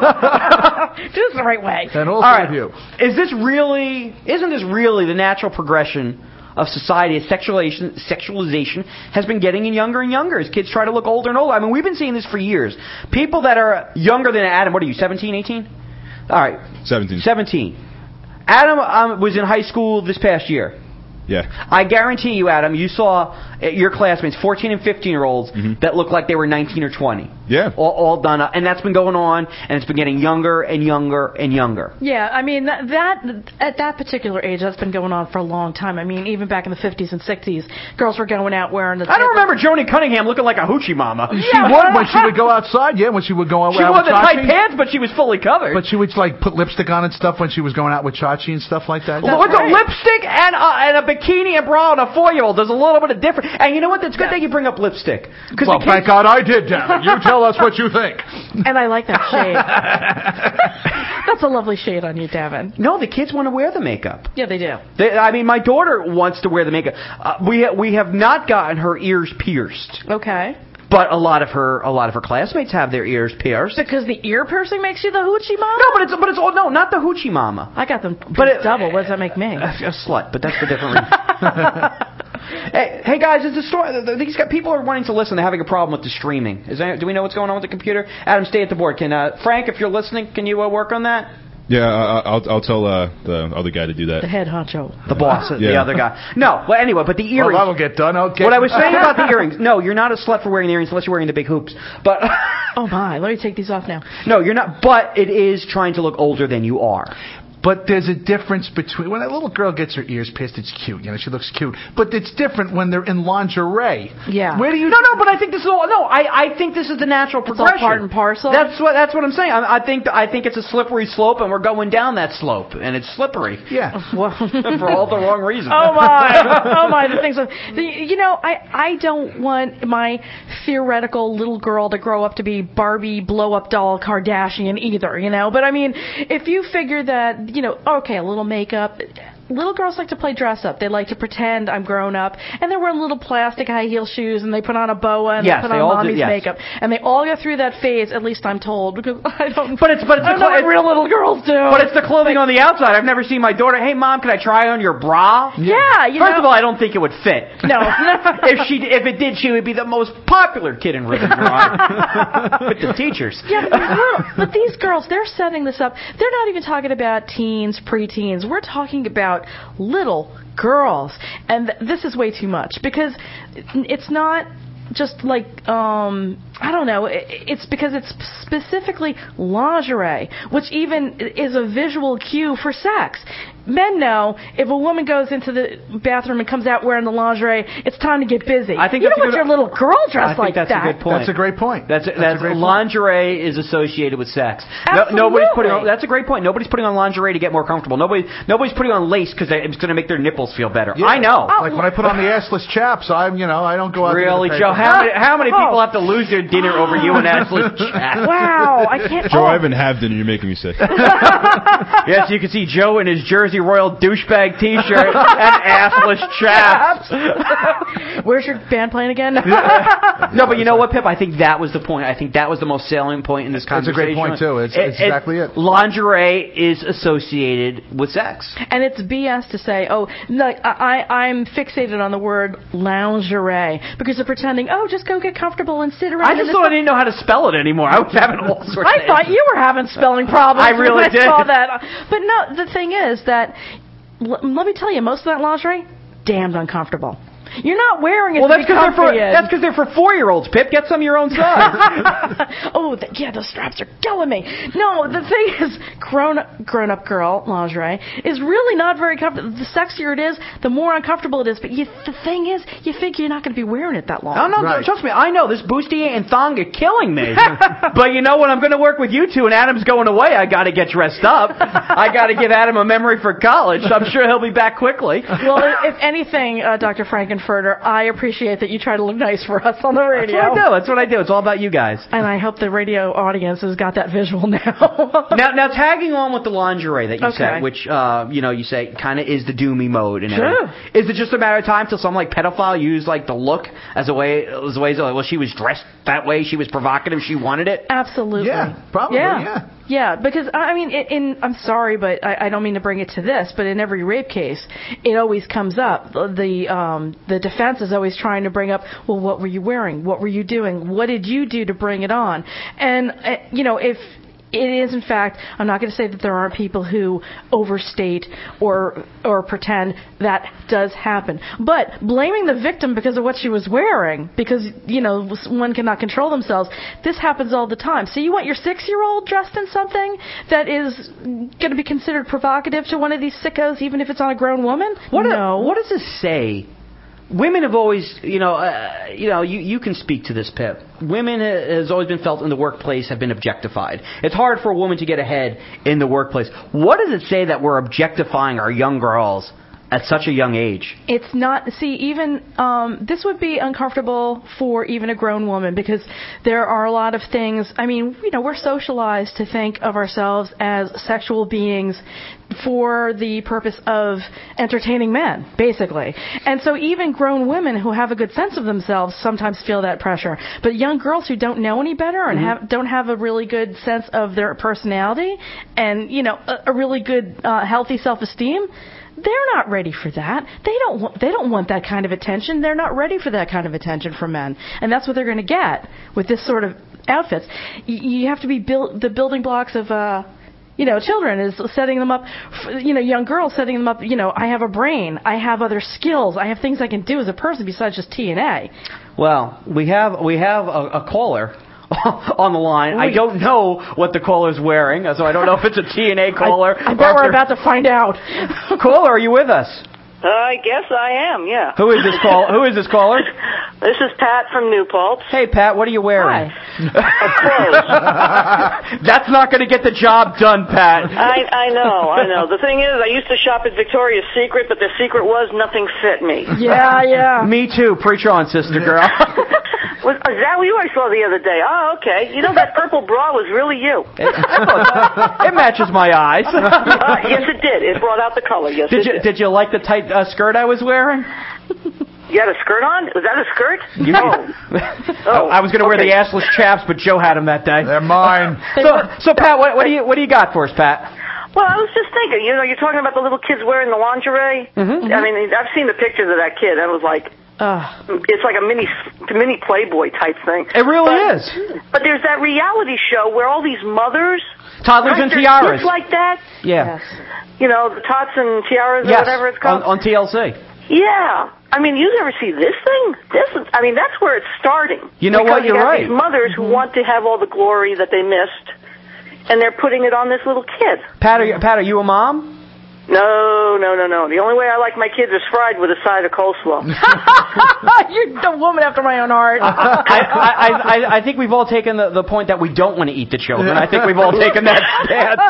Do this the right way. And also All right. with you. Is this really? Isn't this really the natural progression of society? As sexualization, sexualization has been getting in younger and younger as kids try to look older and older. I mean, we've been seeing this for years. People that are younger than Adam. What are you? seventeen, eighteen? All right. seventeen. seventeen. Adam um, was in high school this past year. Yeah. I guarantee you, Adam, you saw uh, your classmates, fourteen and fifteen-year-olds, Mhm. that looked like they were nineteen or twenty. Yeah. All, all done up. And that's been going on, and it's been getting younger and younger and younger. Yeah, I mean that, that at that particular age, that's been going on for a long time. I mean, even back in the fifties and sixties, girls were going out wearing the. I don't remember Joni Cunningham looking like a hoochie mama. She would when she would go outside. Yeah, when she would go out. She out wore with the tight Chachi. pants, but she was fully covered. But she would like put lipstick on and stuff when she was going out with Chachi and stuff like that. With a lipstick and a, and a bikini and bra on a four-year-old, there's a little bit of difference. And you know what? That's good that you bring up lipstick. Well, thank God I did, damn it. You tell us what you think. And I like that shade. That's a lovely shade on you, Davin. No, the kids want to wear the makeup. Yeah, they do. They, I mean, my daughter wants to wear the makeup. Uh, we ha- we have not gotten her ears pierced, Okay. but a lot of her a lot of her classmates have their ears pierced. Because the ear piercing makes you the hoochie mama? No, but it's but it's oh, no, not the hoochie mama. I got them But it- double. What does that make me? A, a slut, but that's for different reason. Hey, hey guys, is the story? These guys, people are wanting to listen. They're having a problem with the streaming. Is that, do we know what's going on with the computer? Adam, stay at the board. Can uh, Frank, if you're listening, can you uh, work on that? Yeah, I, I'll I'll tell uh, the other guy to do that. The head honcho. The boss, the Yeah. other guy. No, well, anyway, but the Well, earrings. that'll get done. Okay. What I was saying about the earrings. No, you're not a slut for wearing the earrings unless you're wearing the big hoops. But Oh my, let me take these off now. no, you're not. But it is trying to look older than you are. But there's a difference between when a little girl gets her ears pierced, it's cute. You know, she looks cute. But it's different when they're in lingerie. Yeah. Where do you? No, no, but I think this is all. No, I, I think this is the natural It's all progression. part and parcel. That's what that's what I'm saying. I, I think I think it's a slippery slope, and we're going down that slope, and it's slippery. Yeah. Well, for all the wrong reasons. Oh my! Oh my! The things. Of, the, you know, I I don't want my theoretical little girl to grow up to be Barbie blow up doll Kardashian either. You know, but I mean, if you figure that, you know, okay, a little makeup. Little girls like to play dress up. They like to pretend I'm grown up, and they're wearing little plastic high heel shoes, and they put on a boa, and yes, they put they on all mommy's do, yes. makeup, and they all go through that phase. At least I'm told, because I don't. But it's but it's I don't the know clo- what real little girls do. But it's the clothing on the outside. I've never seen my daughter. Hey, mom, can I try on your bra? Yeah, you First know. of all, I don't think it would fit. No. if she if it did, she would be the most popular kid in Rivendell with the teachers. Yeah, but these, little, but these girls, they're setting this up. They're not even talking about teens, preteens. We're talking about little girls. And th- this is way too much because it's not just like, um, I don't know, it, it's because it's specifically lingerie, which even is a visual cue for sex. Men know if a woman goes into the bathroom and comes out wearing the lingerie, it's time to get busy. I think you that's don't a want good, your little girl dressed I think like that's that. a good point. That's a great point. That's, a, that's, that's a great lingerie point. Is associated with sex. Absolutely. No, nobody's putting on, that's a great point. Nobody's putting on lingerie to get more comfortable. Nobody nobody's putting on lace because it's going to make their nipples feel better. Yeah. I know. Oh, Like when I put on the assless chaps, I'm you know I don't go out. Really, to the Joe? paper. How many how many Oh. people have to lose their dinner over you and assless chaps? Wow, I can't. Joe, oh. I haven't had dinner. You're making me sick. Yes, you can see Joe in his Jersey Royal douchebag T-shirt and assless chaps. Where's your band playing again? No, but you know what, Pip? I think that was the point. I think that was the most salient point in this That's a conversation. great point too. It's, it's exactly it. Lingerie is associated with sex. And it's B S to say, oh, no, I, I'm fixated on the word lingerie because they're pretending, oh, just go get comfortable and sit around. I in just this thought I didn't know how to spell it anymore. I was having all sorts I of thought you were having spelling problems. I really when did. I saw that. But no, the thing is that, l- let me tell you, most of that lingerie, damned uncomfortable. You're not wearing it well, to that's be because they're for comfy in. that's because they're for four-year-olds. Pip, get some your own size. Oh, the, yeah, those straps are killing me. No, the thing is, grown grown up girl lingerie is really not very comfortable. The sexier it is, the more uncomfortable it is. But you, the thing is, you figure you're not going to be wearing it that long. Oh, no, Right. trust me. I know this bustier and thong are killing me. But you know when I'm going to work with you two and Adam's going away, I got to get dressed up. I got to give Adam a memory for college. I'm sure he'll be back quickly. Well, if anything, uh, Doctor Frankenfurter, I appreciate that you try to look nice for us on the radio. That's what I do. That's what I do. It's all about you guys. And I hope the radio audience has got that visual now. Now, now tagging on with the lingerie that you Okay. said, which uh, you know you say kind of is the doomy mode, and Sure. everything. Is it just a matter of time till some like pedophile used like the look as a way as a way like, well, she was dressed that way, she was provocative, she wanted it. Absolutely. Yeah, probably, yeah. Yeah, because I mean, in, in I'm sorry, but I, I don't mean to bring it to this, but in every rape case, it always comes up. The um, the defense is always trying to bring up, well, what were you wearing? What were you doing? What did you do to bring it on? And uh, you know, if it is, in fact, I'm not going to say that there aren't people who overstate or or pretend that does happen. But blaming the victim because of what she was wearing, because, you know, one cannot control themselves, this happens all the time. So you want your six-year-old dressed in something that is going to be considered provocative to one of these sickos, even if it's on a grown woman? What no. A, what does this say? Women have always, you know, uh, you know, you, you can speak to this, Pip. Women ha- has always been felt in the workplace have been objectified. It's hard for a woman to get ahead in the workplace. What does it say that we're objectifying our young girls at such a young age? It's not, see, even, um, this would be uncomfortable for even a grown woman because there are a lot of things, I mean, you know, we're socialized to think of ourselves as sexual beings for the purpose of entertaining men, basically. And so even grown women who have a good sense of themselves sometimes feel that pressure. But young girls who don't know any better and have, don't have a really good sense of their personality and, you know, a, a really good, uh, healthy self-esteem, they're not ready for that. They don't want, they don't want that kind of attention. They're not ready for that kind of attention from men. And that's what they're going to get with this sort of outfits. Y- you have to be built, the building blocks of, uh, you know, children is setting them up, for, you know, young girls setting them up, you know, I have a brain, I have other skills, I have things I can do as a person besides just T and A. Well, we have we have a, a caller on the line. I don't know what the caller's wearing, so I don't know if it's a T N A caller. I, I bet we're about to find out. Caller, are you with us? Uh, I guess I am, yeah. Who is this call? Who is this caller? This is Pat from New Paltz. Hey, Pat, what are you wearing? Clothes. That's not going to get the job done, Pat. I, I know, I know. The thing is, I used to shop at Victoria's Secret, but the secret was nothing fit me. Yeah, yeah. Me too. Preach on, sister girl. Was, is that what you I saw the other day? Oh, okay. You know, that purple bra was really you. It, it matches my eyes. uh, yes, it did. It brought out the color. Yes, did it you, did. Did you like the tight uh, skirt I was wearing? You had a skirt on? Was that a skirt? You, oh. I, I was going to okay. wear the assless chaps, but Joe had them that day. They're mine. So, so Pat, what, what do you what do you got for us, Pat? Well, I was just thinking. You know, you're talking about the little kids wearing the lingerie. Mm-hmm. I mean, I've seen the pictures of that kid. I was like, uh. it's like a mini mini Playboy type thing. It really but, is. But there's that reality show where all these mothers, toddlers and their tiaras, kids like that. Yeah. Yes. You know, the tots and tiaras or yes. whatever it's called. on, on T L C. Yeah. I mean, you never see this thing? This is, I mean, that's where it's starting. You know because what? You're you got right. These mothers who want to have all the glory that they missed, and they're putting it on this little kid. Pat, are you, Pat, are you a mom? No, no, no, no. The only way I like my kids is fried with a side of coleslaw. You're the woman after my own heart. I, I, I, I think we've all taken the, the point that we don't want to eat the children. I think we've all taken that stand.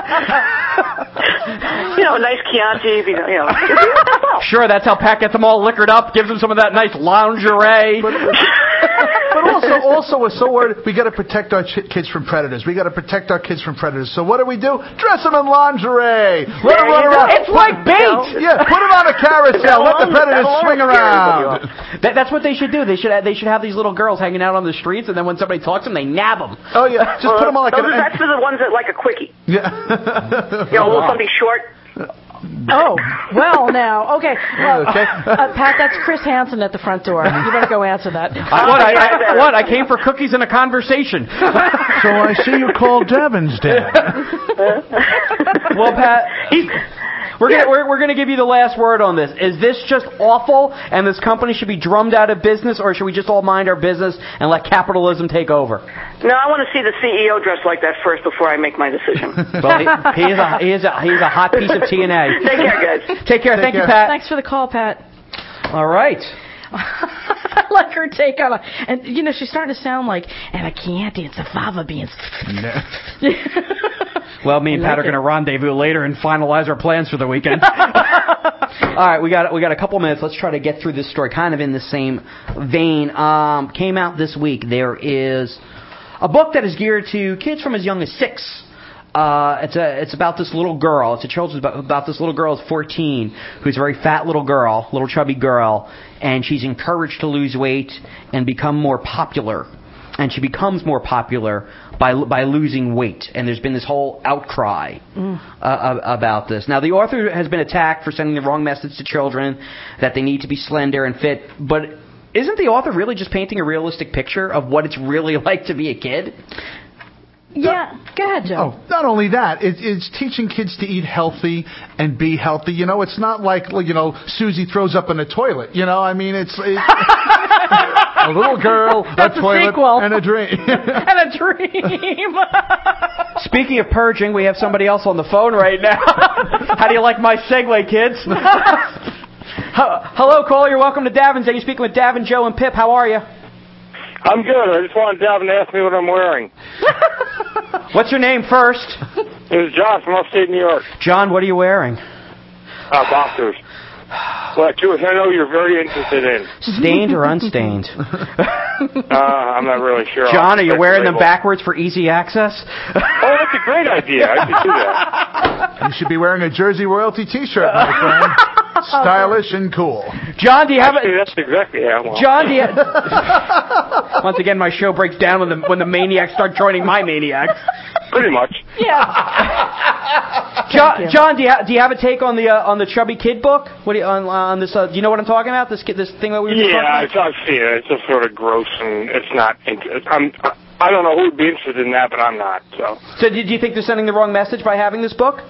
You know, a nice Chianti, you know. You know. Sure, that's how Pat gets them all liquored up, gives them some of that nice lingerie. But, but also, also, we're so worried. We got to protect our ch- kids from predators. We got to protect our kids from predators. So what do we do? Dress them in lingerie. Let them run around. It's like bait. Yeah, put them on a carousel. Let the predators swing around. That, that's what they should do. They should have, they should have these little girls hanging out on the streets, and then when somebody talks to them, they nab them. Oh yeah, just well, put them on like those an. are, that's for the ones that like a quickie. Yeah. You know, a little something short. Oh, well, now, okay. Well, Okay. uh, Pat, that's Chris Hansen at the front door. You better go answer that. I, what, I, I, what? I came for cookies and a conversation. So I see you called Devin's dad. Well, Pat, we're gonna we're, we're gonna give you the last word on this. Is this just awful, and this company should be drummed out of business, or should we just all mind our business and let capitalism take over? No, I want to see the C E O dressed like that first before I make my decision. Well, he, he is a he is a he's a hot piece of T N A. Take care, guys. Take care. Take Thank care. you, Pat. Thanks for the call, Pat. All right. I like her take on it. And, you know, she's starting to sound like, and a Chianti and some fava beans. Well, me and I Pat like are going to it. rendezvous later and finalize our plans for the weekend. All right, we got we got a couple minutes. Let's try to get through this story, kind of in the same vein. Um, came out this week. There is a book that is geared to kids from as young as six. Uh, it's a it's about this little girl. It's a children's about, about this little girl who's fourteen, who's a very fat little girl, little chubby girl, and she's encouraged to lose weight and become more popular. And she becomes more popular by by losing weight. And there's been this whole outcry mm. uh, about this. Now, the author has been attacked for sending the wrong message to children, that they need to be slender and fit. But isn't the author really just painting a realistic picture of what it's really like to be a kid? Yeah, go ahead, Joe. Oh, not only that, it, it's teaching kids to eat healthy and be healthy. You know, it's not like, you know, Susie throws up in a toilet. You know, I mean, it's, it's a little girl, That's a a toilet, sequel. and a dream. And a dream. Speaking of purging, we have somebody else on the phone right now. How do you like my segue, kids? Hello, caller. You're welcome to Davin's Day. You're speaking with Davin, Joe, and Pip. How are you? I'm good. I just wanted Davin to ask me what I'm wearing. What's your name first? It was John from upstate New York. John, what are you wearing? Uh, boxers. What, too, I know you're very interested in. Stained or unstained? uh, I'm not really sure. John, are you wearing them backwards for easy access? Oh, that's a great idea. I should do that. You should be wearing a Jersey Royalty T-shirt, my friend. Stylish and cool. John, do you have Actually, that's exactly how I want. John, do you... Once again, my show breaks down when the when the maniacs start joining my maniacs. Pretty much. Yeah. John, John, do you ha- do you have a take on the uh, on the chubby kid book? What do you, on on this? Uh, do you know what I'm talking about? This kid, this thing that we were just Yeah, talking it's, I've seen it. It's just sort of gross, and it's not. Int- I'm. I don't know who would be interested in that, but I'm not. So. So, do you think they're sending the wrong message by having this book?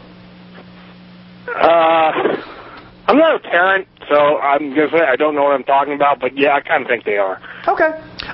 Uh, I'm not a parent, so I'm gonna say I don't know what I'm talking about, but yeah, I kind of think they are. Okay.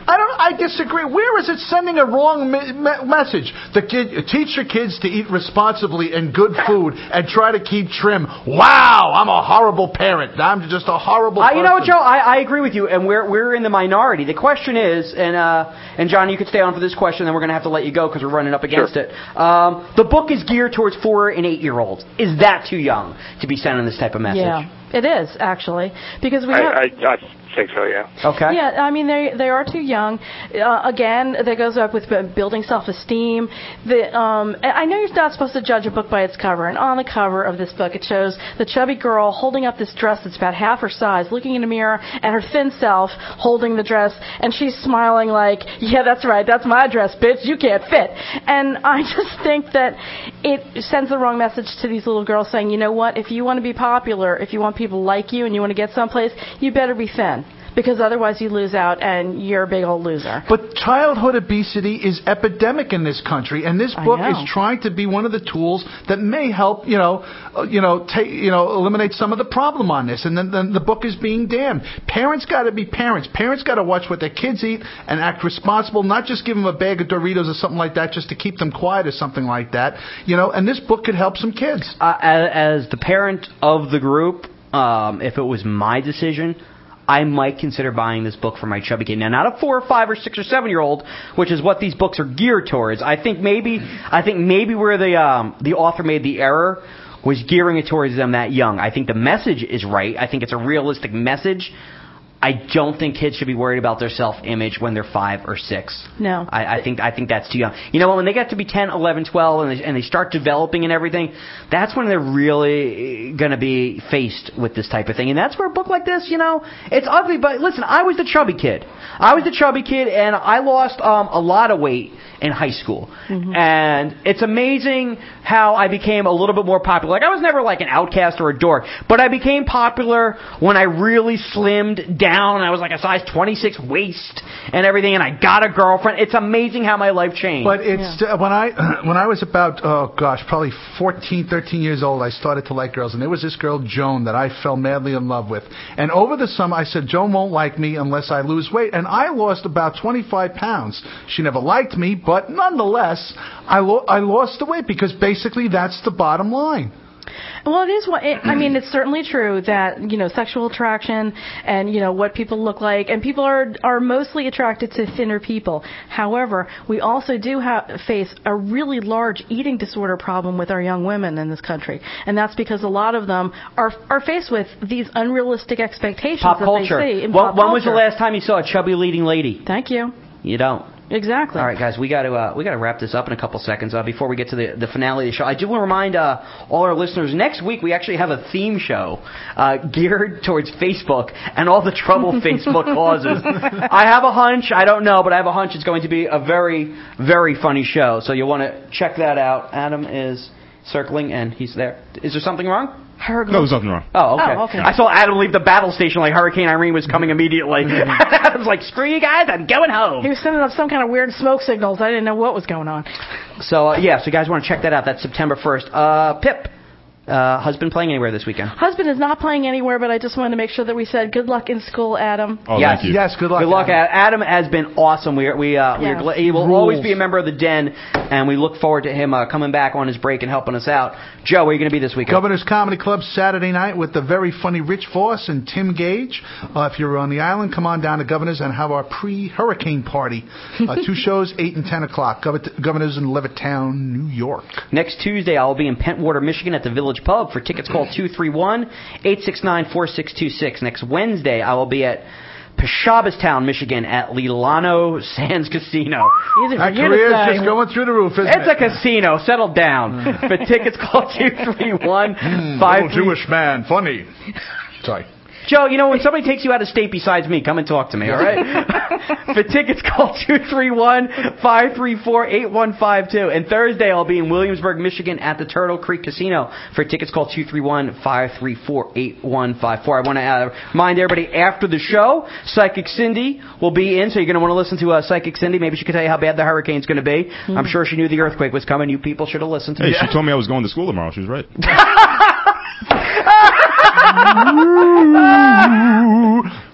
I don't. I disagree. Where is it sending a wrong me- me- message? The kid, teach your kids to eat responsibly and good food, and try to keep trim. Wow, I'm a horrible parent. I'm just a horrible. Uh, person. you know what, Joe? I, I agree with you, and we're we're in the minority. The question is, and uh, and John, you could stay on for this question, then we're going to have to let you go because we're running up against Sure. it. Um, the book is geared towards four and eight year olds. Is that too young to be sending this type of message? Yeah, it is actually because we I, have. I, I think so, yeah. Okay. Yeah, I mean they they are too young. Uh, again, that goes up with b- building self-esteem. The um, and I know you're not supposed to judge a book by its cover, and on the cover of this book, it shows the chubby girl holding up this dress that's about half her size, looking in a mirror, and her thin self holding the dress, and she's smiling like, "Yeah, that's right, that's my dress, bitch. You can't fit." And I just think that it sends the wrong message to these little girls, saying, "You know what? If you want to be popular, if you want people to like you, and you want to get someplace, you better be thin." Because otherwise you lose out and you're a big old loser. But childhood obesity is epidemic in this country, and this book I know. is trying to be one of the tools that may help, you know, uh, you know, take, you know, eliminate some of the problem on this. And then, then the book is being damned. Parents got to be parents. Parents got to watch what their kids eat and act responsible, not just give them a bag of Doritos or something like that just to keep them quiet or something like that. You know, and this book could help some kids. Uh, as, as the parent of the group, um, if it was my decision, I might consider buying this book for my chubby kid. Now, not a four or five or six or seven year old, which is what these books are geared towards. I think maybe, I think maybe where the um, the author made the error was gearing it towards them that young. I think the message is right. I think it's a realistic message. I don't think kids should be worried about their self-image when they're five or six. No. I, I think I think that's too young. You know what? When they get to be ten, eleven, twelve, and they, and they start developing and everything, that's when they're really going to be faced with this type of thing. And that's where a book like this, you know, it's ugly. But listen, I was the chubby kid. I was the chubby kid, and I lost um, a lot of weight in high school. Mm-hmm. And it's amazing how I became a little bit more popular. Like, I was never like an outcast or a dork, but I became popular when I really slimmed down. I was like a size twenty-six waist and everything, and I got a girlfriend. It's amazing how my life changed. But it's Yeah. uh, when I when I was about oh gosh probably fourteen, thirteen years old, I started to like girls, and there was this girl Joan that I fell madly in love with. And over the summer, I said Joan won't like me unless I lose weight, and I lost about twenty-five pounds. She never liked me, but nonetheless, I lo- I lost the weight because basically that's the bottom line. Well, it is what it, I mean. It's certainly true that you know sexual attraction and you know what people look like, and people are are mostly attracted to thinner people. However, we also do have face a really large eating disorder problem with our young women in this country, and that's because a lot of them are are faced with these unrealistic expectations pop that culture. they see in when pop when was the culture. last time you saw a chubby leading lady? Thank you. You don't. Exactly. All right, guys, we got to uh, we got to wrap this up in a couple seconds uh, before we get to the the finale of the show. I do want to remind uh, all our listeners, next week we actually have a theme show uh, geared towards Facebook and all the trouble Facebook causes. I have a hunch, I don't know, but I have a hunch it's going to be a very, very funny show. So you'll want to check that out. Adam is circling, and he's there. Is there something wrong? Hurricane. No, there's nothing wrong. Oh, okay. Oh, okay. I saw Adam leave the battle station like Hurricane Irene was coming immediately. I was like, screw you guys, I'm going home. He was sending up some kind of weird smoke signals. I didn't know what was going on. So, uh, yeah, so you guys want to check that out. That's September first. Uh, Pip, uh, husband playing anywhere this weekend? Husband is not playing anywhere, but I just wanted to make sure that we said good luck in school, Adam. Oh, yes. thank you. Yes, good luck. Good luck, Adam. Adam. Adam has been awesome. We are, we, uh, Yes. we're gl- he will Rules. always be a member of the Den, and we look forward to him uh, coming back on his break and helping us out. Joe, where are you going to be this weekend? Governor's Comedy Club Saturday night with the very funny Rich Voss and Tim Gage. Uh, if you're on the island, come on down to Governor's and have our pre-hurricane party. Uh, two shows, eight and ten o'clock. Gov- Governor's in Levittown, New York. Next Tuesday, I will be in Pentwater, Michigan at the Village Pub. For tickets, call two three one, eight six nine, four six two six. Next Wednesday, I will be at Peshabastown, Michigan at Lilano Sands Casino. Easy for That you to career's say. just going through the roof, isn't It's it? a casino. Settle down. For tickets, call two three one, five Little three. Jewish man, funny. Sorry. Joe, you know, when somebody takes you out of state besides me, come and talk to me, all right? For tickets, call two three one, five three four, eight one five two. And Thursday, I'll be in Williamsburg, Michigan at the Turtle Creek Casino. For tickets, call two three one, five three four, eight one five four. I want to uh, remind everybody, after the show, Psychic Cindy will be in, so you're going to want to listen to uh, Psychic Cindy. Maybe she can tell you how bad the hurricane's going to be. Mm-hmm. I'm sure she knew the earthquake was coming. You people should have listened to Hey, me. she told me I was going to school tomorrow. She was right. Uh,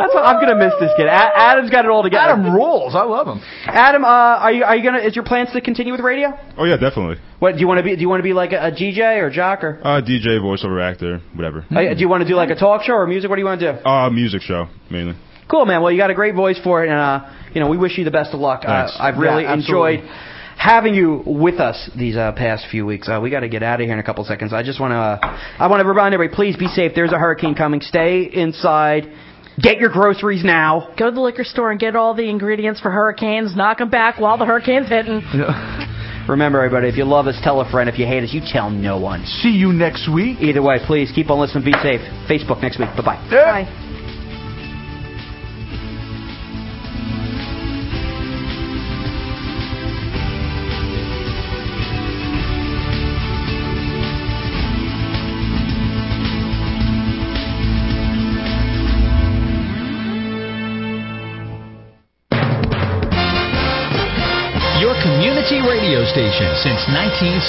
That's what, I'm gonna miss this kid. A- Adam's got it all together. Adam rules. I love him. Adam, uh, are you are you gonna? Is your plans to continue with radio? Oh yeah, definitely. What do you want to be? Do you want to be like a, a D J or jock or? Uh, D J, voiceover actor, whatever. Uh, do you want to do like a talk show or music? What do you want to do? Uh, music show mainly. Cool, man. Well, you got a great voice for it, and uh, you know we wish you the best of luck. Uh, Thanks. I've really Yeah, absolutely. enjoyed having you with us these uh, past few weeks. Uh, we got to get out of here in a couple seconds. I just want to, uh, I want to remind everybody, please be safe. There's a hurricane coming. Stay inside. Get your groceries now. Go to the liquor store and get all the ingredients for hurricanes. Knock them back while the hurricane's hitting. Remember, everybody, if you love us, tell a friend. If you hate us, you tell no one. See you next week. Either way, please keep on listening. Be safe. Facebook next week. Bye-bye. Bye. Your community radio station since nineteen